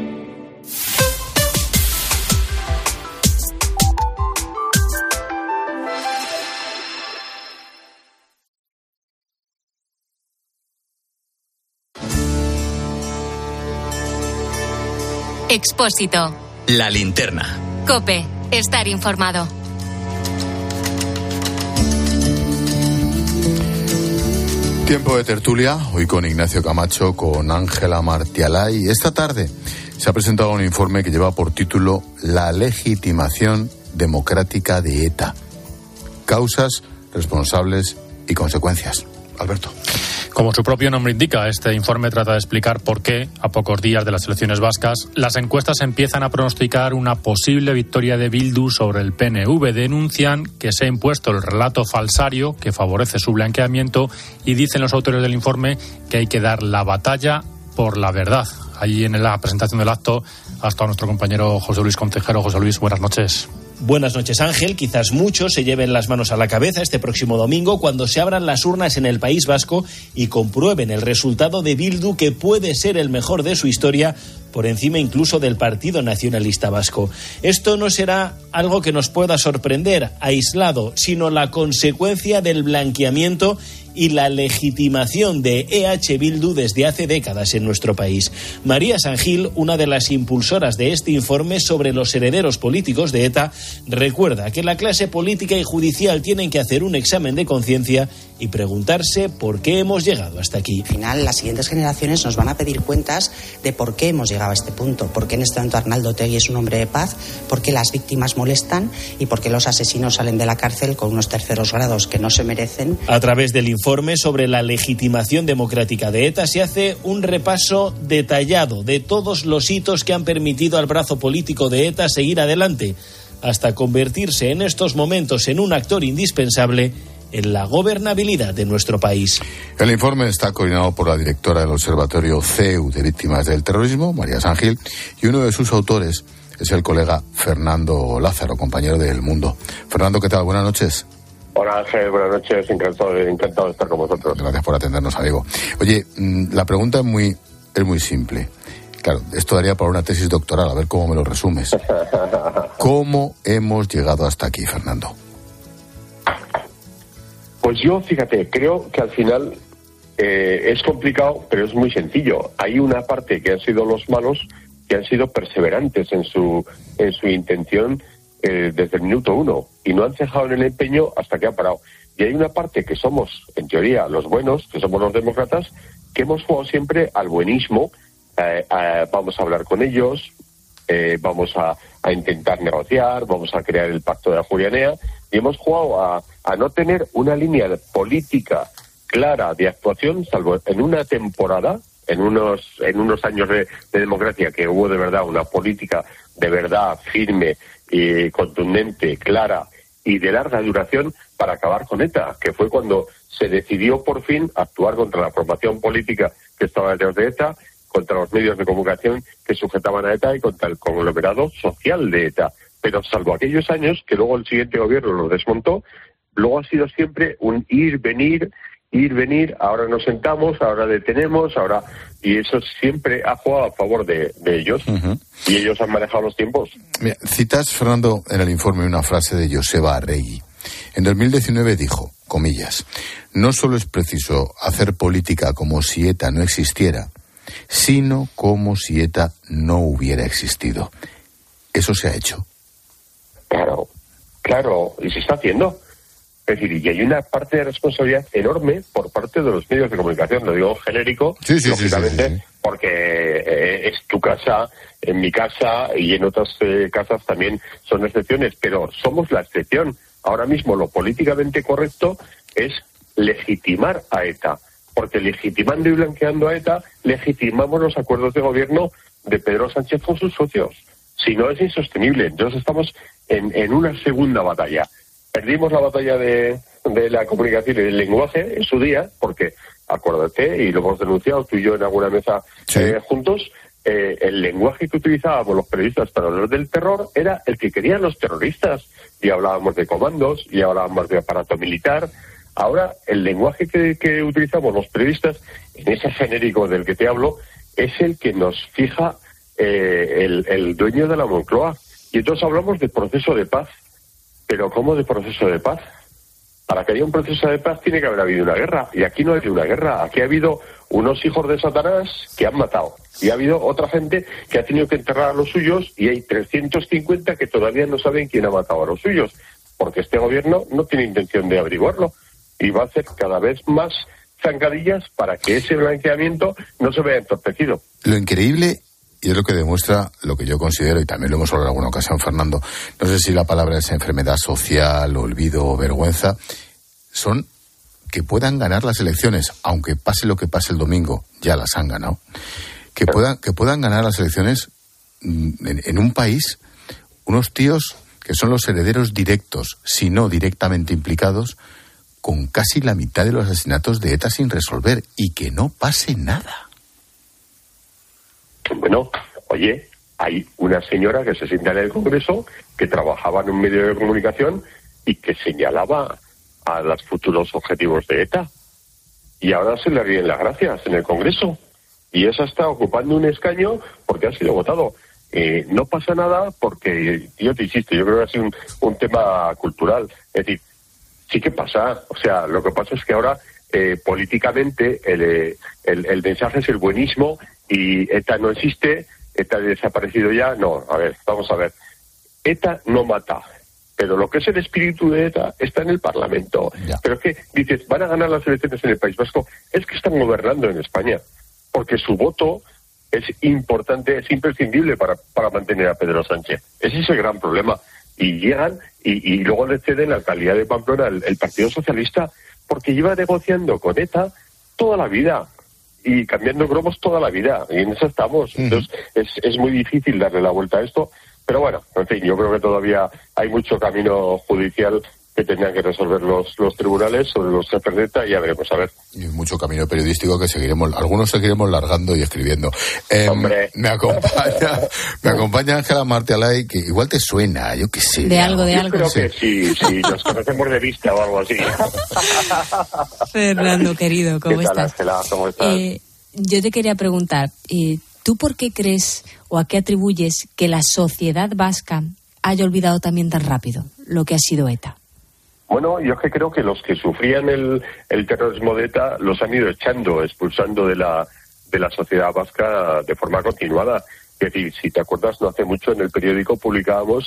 Expósito. La linterna. COPE. Estar informado. Tiempo de tertulia, hoy con Ignacio Camacho, con Ángela Martialay. Esta tarde se ha presentado un informe que lleva por título La legitimación democrática de ETA. Causas, responsables y consecuencias. Alberto. Como su propio nombre indica, este informe trata de explicar por qué, a pocos días de las elecciones vascas, las encuestas empiezan a pronosticar una posible victoria de Bildu sobre el PNV. Denuncian que se ha impuesto el relato falsario que favorece su blanqueamiento y dicen los autores del informe que hay que dar la batalla por la verdad. Allí en la presentación del acto ha estado nuestro compañero José Luis Concejero. José Luis, buenas noches. Buenas noches, Ángel. Quizás muchos se lleven las manos a la cabeza este próximo domingo cuando se abran las urnas en el País Vasco y comprueben el resultado de Bildu, que puede ser el mejor de su historia, por encima incluso del Partido Nacionalista Vasco. Esto no será algo que nos pueda sorprender, aislado, sino la consecuencia del blanqueamiento y la legitimación de EH Bildu desde hace décadas en nuestro país. María San Gil, una de las impulsoras de este informe sobre los herederos políticos de ETA, recuerda que la clase política y judicial tienen que hacer un examen de conciencia y preguntarse por qué hemos llegado hasta aquí. Al final, las siguientes generaciones nos van a pedir cuentas de por qué hemos llegado a este punto, por qué en este momento Arnaldo Otegi es un hombre de paz, por qué las víctimas molestan y por qué los asesinos salen de la cárcel con unos terceros grados que no se merecen. A través del informe sobre la legitimación democrática de ETA se hace un repaso detallado de todos los hitos que han permitido al brazo político de ETA seguir adelante, hasta convertirse en estos momentos en un actor indispensable en la gobernabilidad de nuestro país. El informe está coordinado por la directora del Observatorio CEU de Víctimas del Terrorismo, María San Gil, y uno de sus autores es el colega Fernando Lázaro, compañero de El Mundo. Fernando, ¿qué tal? Buenas noches. Hola Ángel, buenas noches, encantado de estar con vosotros. Gracias por atendernos, amigo. Oye, la pregunta es muy simple. Claro, esto daría para una tesis doctoral, a ver cómo me lo resumes. ¿Cómo hemos llegado hasta aquí, Fernando? Pues yo, fíjate, creo que al final es complicado, pero es muy sencillo. Hay una parte que han sido los malos, que han sido perseverantes en su intención desde el minuto uno, y no han cejado en el empeño hasta que ha parado. Y hay una parte que somos, en teoría, los buenos, que somos los demócratas, que hemos jugado siempre al buenismo. Vamos a hablar con ellos, vamos a intentar negociar, vamos a crear el pacto de Ajuria Enea, y hemos jugado a no tener una línea política clara de actuación, salvo en una temporada, en unos años de democracia, que hubo de verdad una política de verdad firme y contundente, clara y de larga duración para acabar con ETA, que fue cuando se decidió por fin actuar contra la formación política que estaba detrás de ETA, contra los medios de comunicación que sujetaban a ETA y contra el conglomerado social de ETA. Pero salvo aquellos años, que luego el siguiente gobierno los desmontó, luego ha sido siempre un ir, venir, ahora nos sentamos, ahora detenemos, y eso siempre ha jugado a favor de ellos. Uh-huh. Y ellos han manejado los tiempos. Mira, citas, Fernando, en el informe una frase de Joseba Arregui. En 2019 dijo, comillas, no solo es preciso hacer política como si ETA no existiera, sino como si ETA no hubiera existido. Eso se ha hecho. Claro, y se está haciendo. Es decir, y hay una parte de responsabilidad enorme por parte de los medios de comunicación, lo digo genérico, lógicamente, sí. Porque es tu casa, en mi casa y en otras casas también son excepciones, pero somos la excepción. Ahora mismo lo políticamente correcto es legitimar a ETA, porque legitimando y blanqueando a ETA, legitimamos los acuerdos de gobierno de Pedro Sánchez con sus socios. Si no, es insostenible. Entonces estamos en una segunda batalla. Perdimos la batalla de la comunicación y del lenguaje en su día, porque, acuérdate, y lo hemos denunciado tú y yo en alguna mesa juntos, el lenguaje que utilizábamos los periodistas para hablar del terror era el que querían los terroristas. Y hablábamos de comandos, y hablábamos de aparato militar. Ahora, el lenguaje que utilizamos los periodistas, en ese genérico del que te hablo, es el que nos fija el dueño de la Moncloa. Y entonces hablamos de proceso de paz. ¿Pero cómo de proceso de paz? Para que haya un proceso de paz tiene que haber habido una guerra. Y aquí no ha habido una guerra. Aquí ha habido unos hijos de Satanás que han matado. Y ha habido otra gente que ha tenido que enterrar a los suyos, y hay 350 que todavía no saben quién ha matado a los suyos. Porque este gobierno no tiene intención de averiguarlo. Y va a hacer cada vez más zancadillas para que ese blanqueamiento no se vea entorpecido. Lo increíble, y es lo que demuestra lo que yo considero, y también lo hemos hablado en alguna ocasión, Fernando, no sé si la palabra es enfermedad social, olvido o vergüenza, son que puedan ganar las elecciones, aunque pase lo que pase el domingo, ya las han ganado, que puedan ganar las elecciones en un país, unos tíos que son los herederos directos, si no directamente implicados, con casi la mitad de los asesinatos de ETA sin resolver, y que no pase nada. Bueno, oye, hay una señora que se sienta en el Congreso que trabajaba en un medio de comunicación y que señalaba a los futuros objetivos de ETA. Y ahora se le ríen las gracias en el Congreso. Y esa está ocupando un escaño porque ha sido votado. No pasa nada porque, yo te insisto, yo creo que ha sido un tema cultural. Es decir, sí que pasa. O sea, lo que pasa es que ahora políticamente el mensaje es el buenismo. Y ETA no existe, ETA ha desaparecido ya. No, a ver, vamos a ver. ETA no mata, pero lo que es el espíritu de ETA está en el Parlamento. Ya. Pero es que, dices, van a ganar las elecciones en el País Vasco. Es que están gobernando en España, porque su voto es importante, es imprescindible para mantener a Pedro Sánchez. Ese es el gran problema. Y llegan y luego le ceden la alcaldía de Pamplona el Partido Socialista, porque lleva negociando con ETA toda la vida. Y cambiando cromos toda la vida, y en eso estamos. Entonces es muy difícil darle la vuelta a esto, pero bueno, en fin, yo creo que todavía hay mucho camino judicial que tendrán que resolver los tribunales sobre los jefes de ETA, y ya veremos, a ver. Y mucho camino periodístico que algunos seguiremos largando y escribiendo. Me acompaña Ángela Martialay, que igual te suena, yo qué sé. De algo. Creo que sí, nos conocemos de vista o algo así. Fernando, querido, ¿cómo estás? Ángela, ¿cómo estás? Yo te quería preguntar, ¿tú por qué crees o a qué atribuyes que la sociedad vasca haya olvidado también tan rápido lo que ha sido ETA? Bueno, yo es que creo que los que sufrían el terrorismo de ETA los han ido expulsando de la sociedad vasca de forma continuada. Es decir, si te acuerdas, no hace mucho en el periódico publicábamos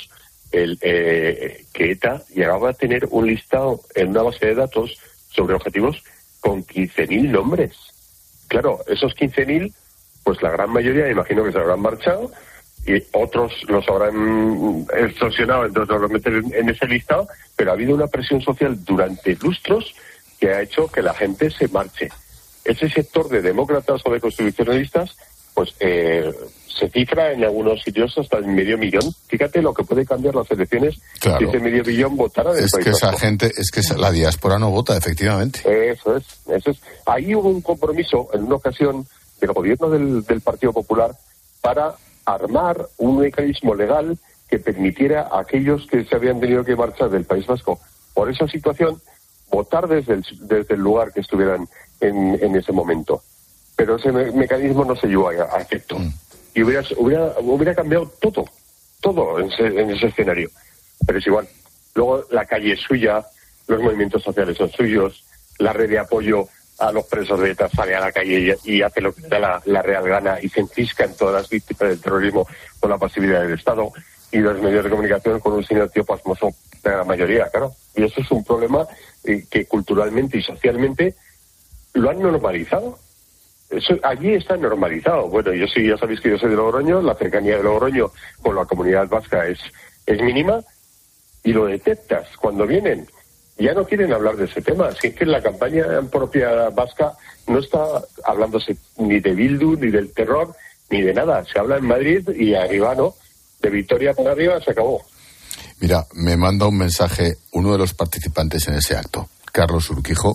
que ETA llegaba a tener un listado en una base de datos sobre objetivos con 15.000 nombres. Claro, esos 15.000, pues la gran mayoría imagino que se habrán marchado y otros los habrán extorsionado, entonces los meten en ese listado, pero ha habido una presión social durante lustros que ha hecho que la gente se marche. Ese sector de demócratas o de constitucionalistas, pues se cifra en algunos sitios hasta el 500.000. Fíjate lo que puede cambiar las elecciones si ese 500.000 votara del país. Es que la diáspora no vota, efectivamente. Eso es. Ahí hubo un compromiso en una ocasión del gobierno del Partido Popular para armar un mecanismo legal que permitiera a aquellos que se habían tenido que marchar del País Vasco por esa situación votar desde el lugar que estuvieran en ese momento. Pero ese mecanismo no se llevó a efecto. Y hubiera cambiado todo en ese escenario. Pero es igual. Luego la calle es suya, los movimientos sociales son suyos, la red de apoyo a los presos de ETA sale a la calle y hace lo que da la real gana y se enfisca en todas las víctimas del terrorismo con la pasividad del Estado, y los medios de comunicación con un silencio pasmoso de la mayoría, claro. Y eso es un problema que culturalmente y socialmente lo han normalizado. Eso allí está normalizado. Bueno, ya sabéis que yo soy de Logroño, la cercanía de Logroño con la comunidad vasca es mínima, y lo detectas cuando vienen. Ya no quieren hablar de ese tema. Si es que la campaña propia vasca no está hablándose ni de Bildu, ni del terror, ni de nada. Se habla en Madrid y arriba no. De Vitoria para arriba se acabó. Mira, me manda un mensaje uno de los participantes en ese acto, Carlos Urquijo,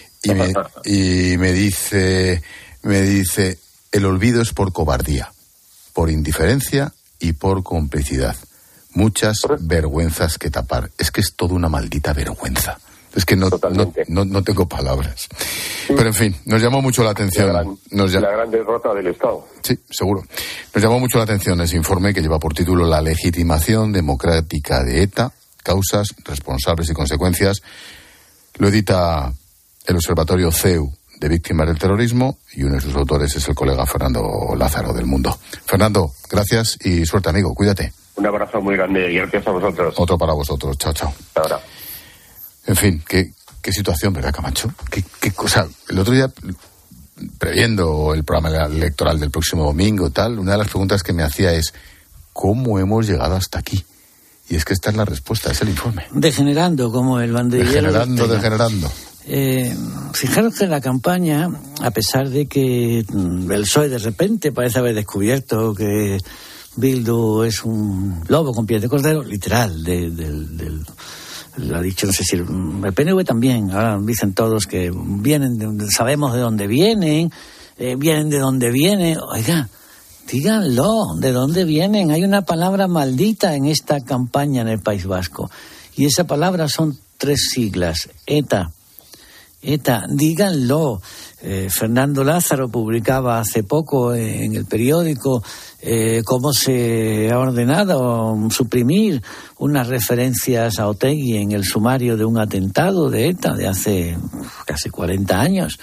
y me dice, el olvido es por cobardía, por indiferencia y por complicidad. Muchas vergüenzas que tapar. Es que es toda una maldita vergüenza. Es que no tengo palabras. Pero en fin, nos llamó mucho la atención. La gran derrota del Estado. Sí, seguro. Nos llamó mucho la atención ese informe que lleva por título La legitimación democrática de ETA, causas, responsables y consecuencias. Lo edita el Observatorio CEU de Víctimas del Terrorismo y uno de sus autores es el colega Fernando Lázaro del Mundo. Fernando, gracias y suerte, amigo. Cuídate. Un abrazo muy grande y gracias a vosotros. Otro para vosotros. Chao, chao. Ahora. En fin, qué situación, ¿verdad, Camacho? Qué cosa. El otro día, previendo el programa electoral del próximo domingo, una de las preguntas que me hacía es ¿cómo hemos llegado hasta aquí? Y es que esta es la respuesta, es el informe. Degenerando, como el banderillero. Degenerando. Fijaros que en la campaña, a pesar de que el PSOE de repente parece haber descubierto que Bildu es un lobo con pies de cordero, literal, lo ha dicho, no sé si el PNV también, ahora dicen todos que sabemos de dónde vienen de dónde vienen. Oiga, díganlo, ¿de dónde vienen? Hay una palabra maldita en esta campaña en el País Vasco, y esa palabra son 3 siglas, ETA, díganlo. Fernando Lázaro publicaba hace poco en el periódico cómo se ha ordenado suprimir unas referencias a Otegi en el sumario de un atentado de ETA de hace casi 40 años.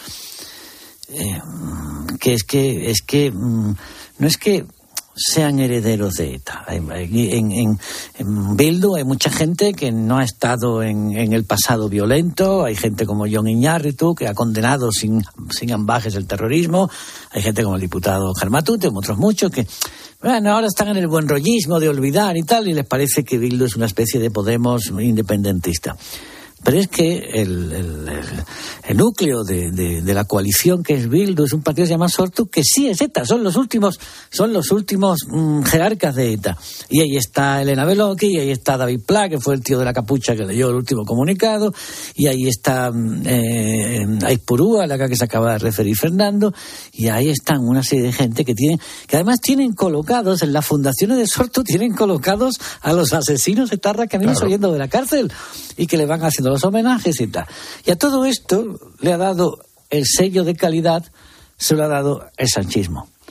No es que sean herederos de ETA. En Bildu hay mucha gente que no ha estado en el pasado violento, hay gente como Jon Iñárritu que ha condenado sin ambajes el terrorismo, hay gente como el diputado Germatute, otros muchos que ahora están en el buen rollismo de olvidar y tal, y les parece que Bildu es una especie de Podemos independentista. Pero es que el núcleo de la coalición que es Bildu es un partido que se llama Sortu, que sí es ETA, son los últimos jerarcas de ETA. Y ahí está Elena Beloki, y ahí está David Pla, que fue el tío de la capucha que leyó el último comunicado, y ahí está Aizpurúa, la que se acaba de referir Fernando, y ahí están una serie de gente que además tienen colocados, en las fundaciones de Sortu tienen colocados a los asesinos etarras que han ido saliendo de la cárcel y que le van haciendo los homenajes y tal. Y a todo esto le ha dado el sello de calidad, se lo ha dado el sanchismo.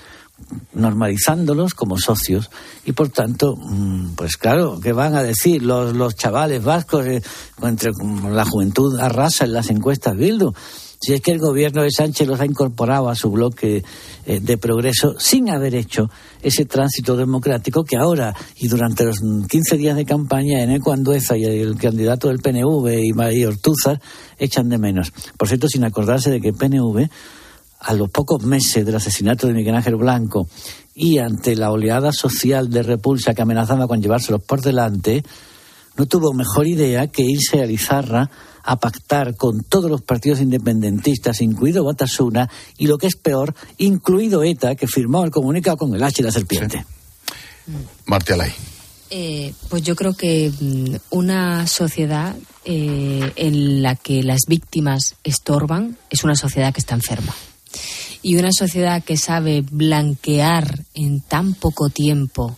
normalizándolos como socios, y por tanto, pues claro, ¿qué van a decir los chavales vascos? Entre la juventud arrasa en las encuestas Bildu. Si es que el gobierno de Sánchez los ha incorporado a su bloque de progreso sin haber hecho ese tránsito democrático que ahora y durante los 15 días de campaña Eneco Andueza y el candidato del PNV y María Ortúzar echan de menos. Por cierto, sin acordarse de que el PNV, a los pocos meses del asesinato de Miguel Ángel Blanco y ante la oleada social de repulsa que amenazaba con llevárselos por delante, no tuvo mejor idea que irse a Lizarra a pactar con todos los partidos independentistas, incluido Batasuna, y lo que es peor, incluido ETA, que firmó el comunicado con el hacha y la serpiente. Sí. Marta Alay. Pues yo creo que una sociedad en la que las víctimas estorban es una sociedad que está enferma. Y una sociedad que sabe blanquear en tan poco tiempo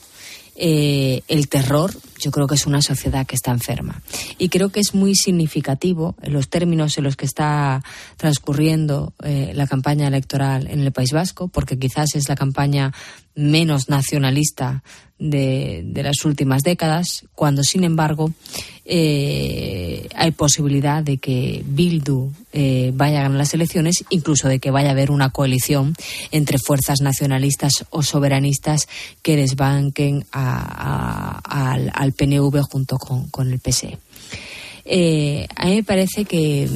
el terror, yo creo que es una sociedad que está enferma. Y creo que es muy significativo en los términos en los que está transcurriendo la campaña electoral en el País Vasco, porque quizás es la campaña menos nacionalista de las últimas décadas, cuando sin embargo hay posibilidad de que Bildu vaya a ganar las elecciones, incluso de que vaya a haber una coalición entre fuerzas nacionalistas o soberanistas que desbanquen al PNV junto con el PSE. A mí me parece que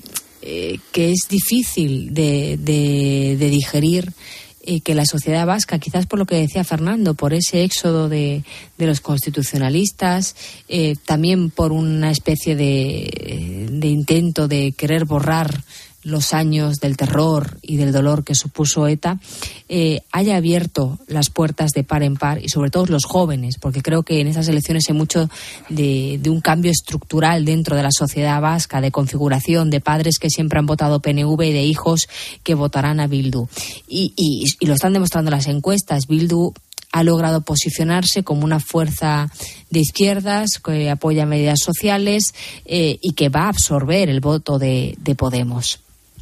es difícil de digerir que la sociedad vasca, quizás por lo que decía Fernando, por ese éxodo de los constitucionalistas, también por una especie de intento de querer borrar los años del terror y del dolor que supuso ETA, haya abierto las puertas de par en par, y sobre todo los jóvenes, porque creo que en esas elecciones hay mucho de un cambio estructural dentro de la sociedad vasca, de configuración, de padres que siempre han votado PNV y de hijos que votarán a Bildu. Y lo están demostrando las encuestas. Bildu ha logrado posicionarse como una fuerza de izquierdas que apoya medidas sociales y que va a absorber el voto de Podemos.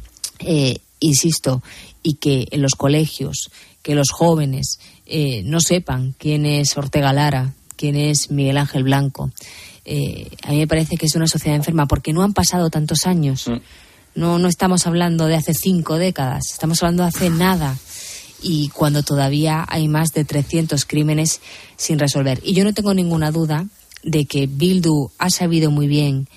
Insisto, y que en los colegios, que los jóvenes no sepan quién es Ortega Lara, quién es Miguel Ángel Blanco. A mí me parece que es una sociedad enferma, porque no han pasado tantos años. No estamos hablando de hace 5 décadas, estamos hablando de hace nada. Y cuando todavía hay más de 300 crímenes sin resolver. Y yo no tengo ninguna duda de que Bildu ha sabido muy bien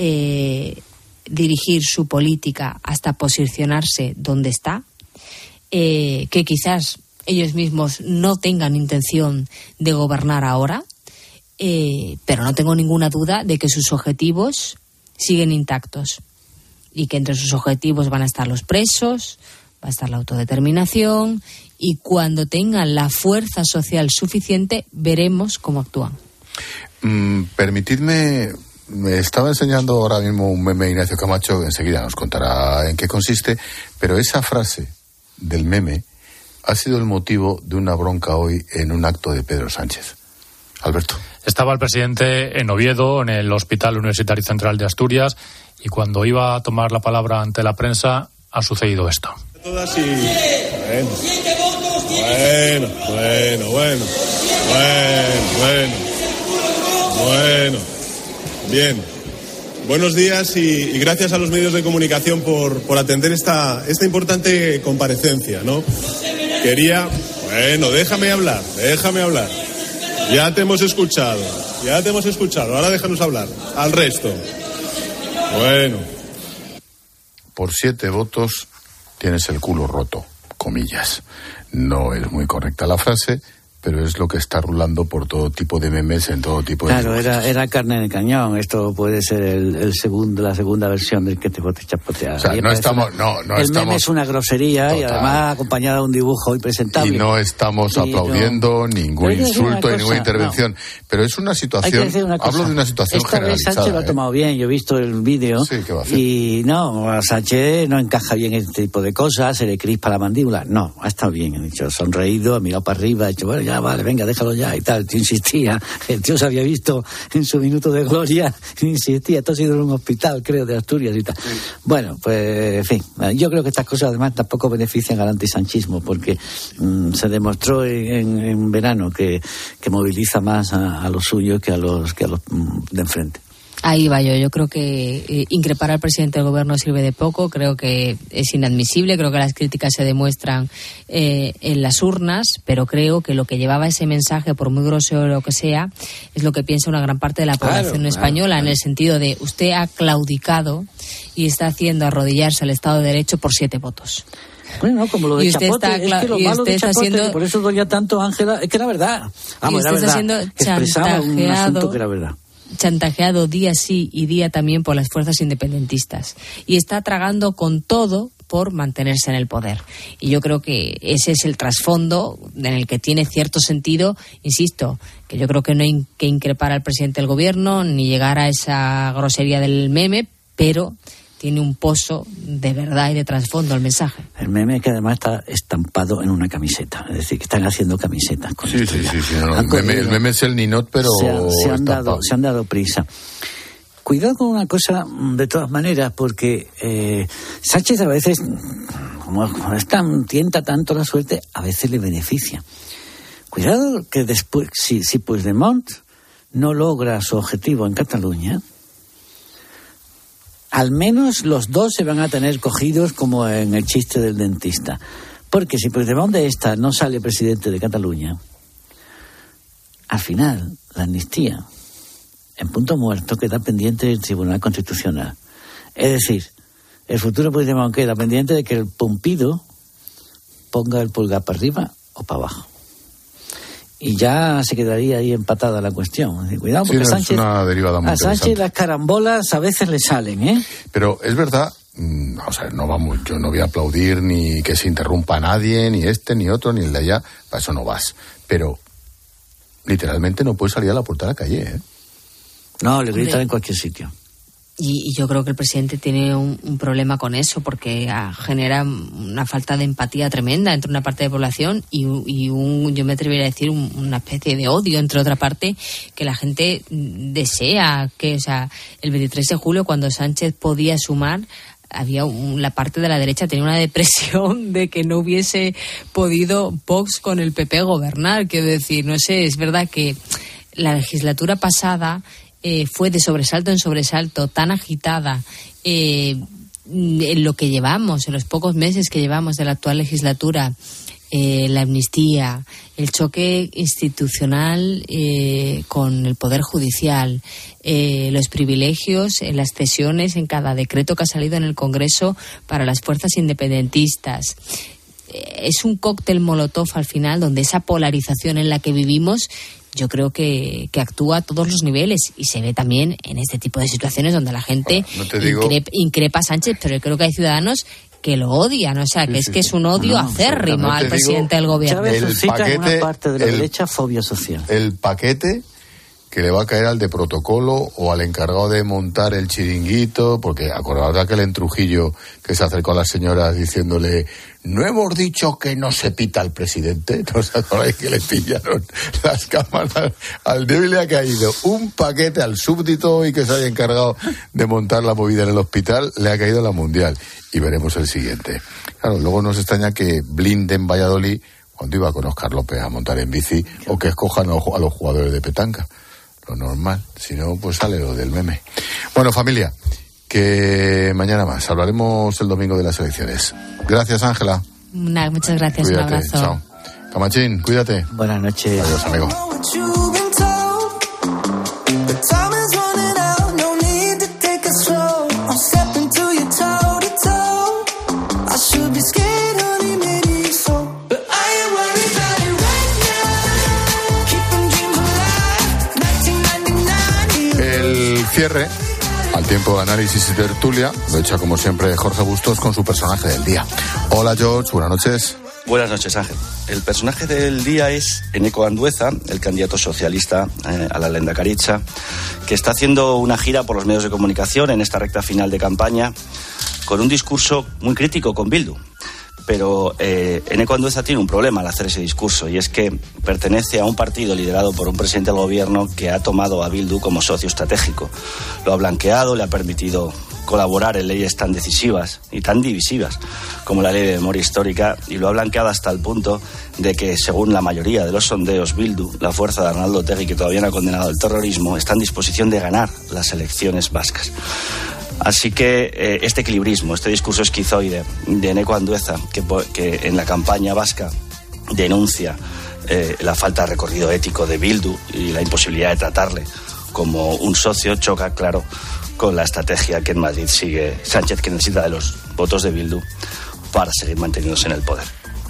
dirigir su política hasta posicionarse donde está, que quizás ellos mismos no tengan intención de gobernar ahora, pero no tengo ninguna duda de que sus objetivos siguen intactos y que entre sus objetivos van a estar los presos, va a estar la autodeterminación, y cuando tengan la fuerza social suficiente veremos cómo actúan. Permitidme, me estaba enseñando ahora mismo un meme Ignacio Camacho, enseguida nos contará en qué consiste, pero esa frase del meme ha sido el motivo de una bronca hoy en un acto de Pedro Sánchez. Alberto. Estaba el presidente en Oviedo, en el Hospital Universitario Central de Asturias, y cuando iba a tomar la palabra ante la prensa ha sucedido esto. Todas y... Bueno. Bien. Buenos días y gracias a los medios de comunicación por atender esta importante comparecencia, ¿no? Quería... Bueno, déjame hablar. Ya te hemos escuchado. Ahora déjanos hablar. Al resto. Bueno. Por 7 votos tienes el culo roto, comillas. No es muy correcta la frase, pero es lo que está rulando por todo tipo de memes en todo tipo de... Claro, era carne en el cañón. Esto puede ser la segunda versión del que te bote chapotear. O sea, no estamos... El meme es una grosería. Total. Y además acompañada de un dibujo impresentable. Y no estamos aplaudiendo ningún insulto y ninguna intervención. No. Pero es una situación... Hablo de una situación generalizada. Esta vez Sánchez lo ha tomado bien. Yo he visto el vídeo. Sí, ¿qué va a hacer? Y no, a Sánchez no encaja bien este tipo de cosas. Se le crispa la mandíbula. No, ha estado bien. Ha dicho, sonreído, ha mirado para arriba, ha dicho, bueno, ya vale, venga, déjalo ya y tal. Insistía, el tío se había visto en su minuto de gloria, insistía, esto ha sido en un hospital, creo, de Asturias y tal. Sí. Bueno, pues, en fin, yo creo que estas cosas además tampoco benefician al antisanchismo, porque se demostró en verano que moviliza más a los suyos que a los de enfrente. Ahí va yo creo que increpar al presidente del gobierno sirve de poco, creo que es inadmisible, creo que las críticas se demuestran en las urnas, pero creo que lo que llevaba ese mensaje, por muy grosero que sea, es lo que piensa una gran parte de la población española, en el sentido de usted ha claudicado y está haciendo arrodillarse al Estado de Derecho por 7 votos. Bueno, como lo de Chapote, es que lo malo de Chapote, que por eso dolía tanto Ángela, es que era verdad. Vamos, era verdad, siendo expresaba un asunto que era verdad. Chantajeado día sí y día también por las fuerzas independentistas y está tragando con todo por mantenerse en el poder, y yo creo que ese es el trasfondo en el que tiene cierto sentido, insisto, que yo creo que no hay que increpar al presidente del gobierno ni llegar a esa grosería del meme, pero tiene un pozo de verdad y de trasfondo el mensaje. El meme que además está estampado en una camiseta, es decir, que están haciendo camisetas con esto. Sí. No, el meme es el ninot, pero se han dado prisa. Cuidado con una cosa, de todas maneras, porque Sánchez a veces, como tienta tanto la suerte, a veces le beneficia. Cuidado que después, si Puigdemont no logra su objetivo en Cataluña, al menos los dos se van a tener cogidos como en el chiste del dentista. Porque si Puigdemont de esta no sale presidente de Cataluña, al final la amnistía en punto muerto queda pendiente del Tribunal Constitucional. Es decir, el futuro Puigdemont queda pendiente de que el Pumpido ponga el pulgar para arriba o para abajo. Y ya se quedaría ahí empatada la cuestión. Cuidado, porque Sánchez, es una derivada muy a Sánchez las carambolas a veces le salen, ¿eh? Pero es verdad, yo no voy a aplaudir ni que se interrumpa a nadie, ni este, ni otro, ni el de allá, para eso no vas. Pero literalmente no puedes salir a la puerta de la calle, ¿eh? No, le gritan en cualquier sitio. Y yo creo que el presidente tiene un problema con eso, porque genera una falta de empatía tremenda entre una parte de la población y yo me atrevería a decir, una especie de odio entre otra parte, que la gente desea que, el 23 de julio, cuando Sánchez podía sumar, había la parte de la derecha tenía una depresión de que no hubiese podido Vox con el PP gobernar. Quiero decir, no sé, es verdad que la legislatura pasada fue de sobresalto en sobresalto, tan agitada en lo que llevamos, en los pocos meses que llevamos de la actual legislatura, la amnistía, el choque institucional con el Poder Judicial, los privilegios, las cesiones en cada decreto que ha salido en el Congreso para las fuerzas independentistas. Es un cóctel molotov al final, donde esa polarización en la que vivimos, yo creo que actúa a todos los niveles, y se ve también en este tipo de situaciones donde la gente increpa a Sánchez, pero yo creo que hay ciudadanos que lo odian, que es un odio acérrimo al presidente del gobierno. Chávez suscita en una parte de la derecha fobia social. El paquete que le va a caer al de protocolo o al encargado de montar el chiringuito, porque acordaos de aquel entrujillo que se acercó a las señoras diciéndole: no hemos dicho que no se pita al presidente. ¿No os acordáis que le pillaron las cámaras? Al débil le ha caído un paquete al súbdito y que se haya encargado de montar la movida en el hospital, le ha caído la mundial. Y veremos el siguiente. Claro, luego nos extraña que blinden Valladolid cuando iba con Óscar López a montar en bici, o que escojan a los jugadores de petanca. Lo normal, si no, pues sale lo del meme. Bueno, familia, que mañana más. Hablaremos el domingo de las elecciones. Gracias, Ángela. Muchas gracias, cuídate, un abrazo. Chao. Camachín, cuídate. Buenas noches. Adiós, amigo. Cierre al tiempo de análisis y tertulia lo echa como siempre Jorge Bustos con su personaje del día. Hola George, buenas noches. Buenas noches, Ángel. El personaje del día es Eneko Andueza, el candidato socialista a la Lehendakaritza, que está haciendo una gira por los medios de comunicación en esta recta final de campaña con un discurso muy crítico con Bildu. Pero Eneko Andueza tiene un problema al hacer ese discurso, y es que pertenece a un partido liderado por un presidente del gobierno que ha tomado a Bildu como socio estratégico. Lo ha blanqueado, le ha permitido colaborar en leyes tan decisivas y tan divisivas como la ley de memoria histórica, y lo ha blanqueado hasta el punto de que, según la mayoría de los sondeos, Bildu, la fuerza de Arnaldo Otegi, que todavía no ha condenado el terrorismo, está en disposición de ganar las elecciones vascas. Así que este equilibrismo, este discurso esquizoide de Eneko Andueza, que en la campaña vasca denuncia la falta de recorrido ético de Bildu y la imposibilidad de tratarle como un socio, choca, claro, con la estrategia que en Madrid sigue Sánchez, que necesita de los votos de Bildu para seguir manteniéndose en el poder.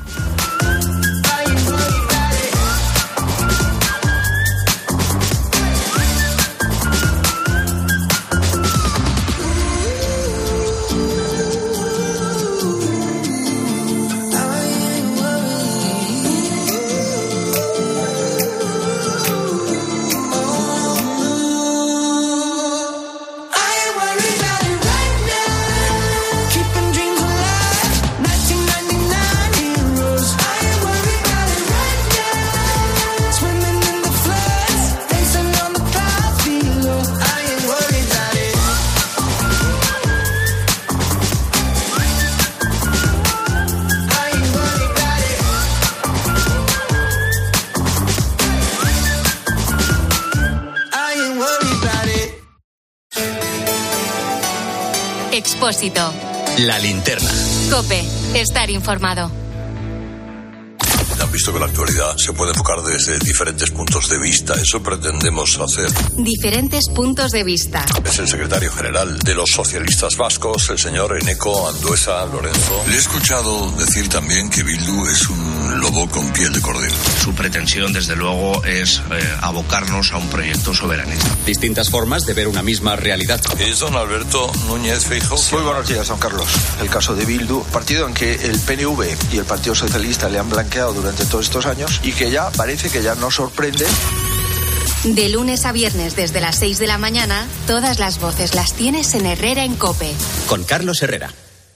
Expósito. La linterna. COPE. Estar informado. Han visto que la actualidad se puede enfocar desde diferentes puntos de vista. Eso pretendemos hacer. Diferentes puntos de vista. Es el secretario general de los socialistas vascos, el señor Eneko Andueza Lorenzo. Le he escuchado decir también que Bildu es un lobo con piel de cordero. Su pretensión, desde luego, es abocarnos a un proyecto soberanista. Distintas formas de ver una misma realidad. Es don Alberto Núñez Feijóo. Muy buenos días, don Carlos. El caso de Bildu, partido en que el PNV y el Partido Socialista le han blanqueado durante todos estos años y que ya parece que ya no sorprende. De lunes a viernes desde las 6 de la mañana, todas las voces las tienes en Herrera en COPE. Con Carlos Herrera.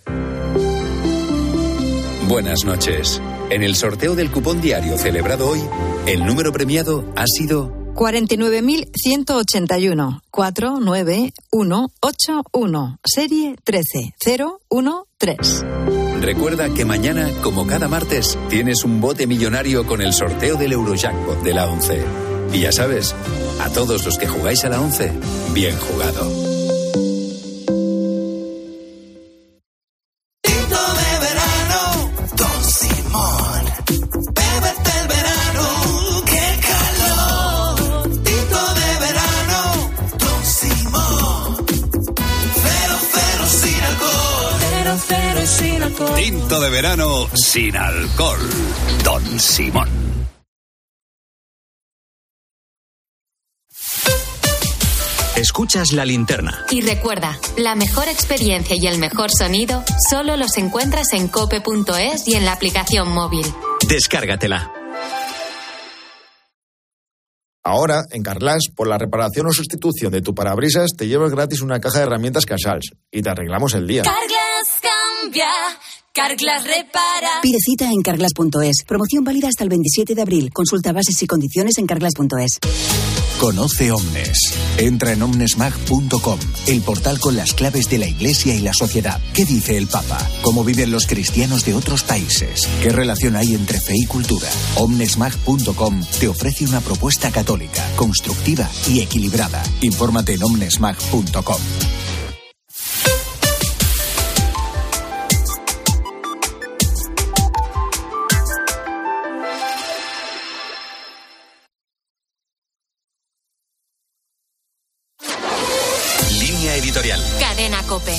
Buenas noches. En el sorteo del cupón diario celebrado hoy, el número premiado ha sido 49.181 49181, serie 13013. Recuerda que mañana, como cada martes, tienes un bote millonario con el sorteo del Eurojackpot de la 11. Y ya sabes, a todos los que jugáis a la 11, bien jugado. Tinto de verano sin alcohol. Don Simón. Escuchas La Linterna. Y recuerda, la mejor experiencia y el mejor sonido solo los encuentras en cope.es y en la aplicación móvil. Descárgatela. Ahora, en Carglass, por la reparación o sustitución de tu parabrisas, te llevas gratis una caja de herramientas Casals y te arreglamos el día. Carglass cambia, Carglass repara. Pide cita en carglass.es. Promoción válida hasta el 27 de abril. Consulta bases y condiciones en carglass.es. Conoce Omnes. Entra en omnesmag.com, el portal con las claves de la Iglesia y la sociedad. ¿Qué dice el Papa? ¿Cómo viven los cristianos de otros países? ¿Qué relación hay entre fe y cultura? Omnesmag.com te ofrece una propuesta católica, constructiva y equilibrada. Infórmate en omnesmag.com. Editorial. Cadena COPE.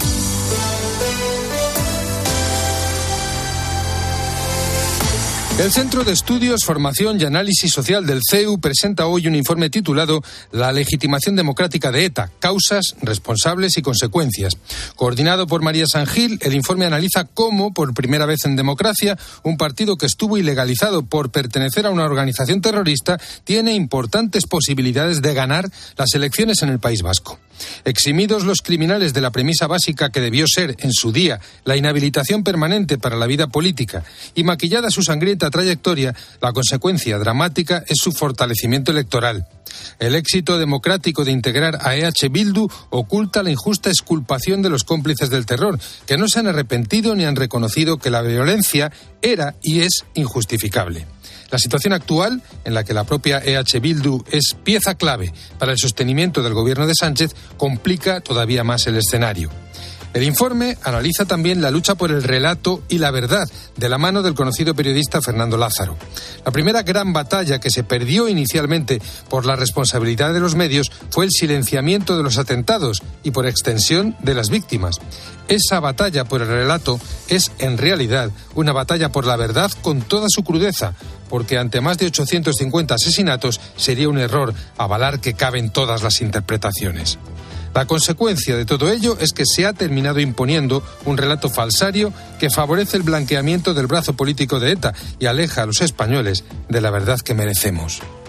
El Centro de Estudios, Formación y Análisis Social del CEU presenta hoy un informe titulado La legitimación democrática de ETA, causas, responsables y consecuencias. Coordinado por María San Gil, el informe analiza cómo, por primera vez en democracia, un partido que estuvo ilegalizado por pertenecer a una organización terrorista tiene importantes posibilidades de ganar las elecciones en el País Vasco. Eximidos los criminales de la premisa básica que debió ser, en su día, la inhabilitación permanente para la vida política y maquillada su sangrienta trayectoria, la consecuencia dramática es su fortalecimiento electoral. El éxito democrático de integrar a EH Bildu oculta la injusta exculpación de los cómplices del terror, que no se han arrepentido ni han reconocido que la violencia era y es injustificable. La situación actual, en la que la propia EH Bildu es pieza clave para el sostenimiento del gobierno de Sánchez, complica todavía más el escenario. El informe analiza también la lucha por el relato y la verdad, de la mano del conocido periodista Fernando Lázaro. La primera gran batalla que se perdió inicialmente por la responsabilidad de los medios fue el silenciamiento de los atentados y, por extensión, de las víctimas. Esa batalla por el relato es, en realidad, una batalla por la verdad con toda su crudeza, porque ante más de 850 asesinatos sería un error avalar que caben todas las interpretaciones. La consecuencia de todo ello es que se ha terminado imponiendo un relato falsario que favorece el blanqueamiento del brazo político de ETA y aleja a los españoles de la verdad que merecemos.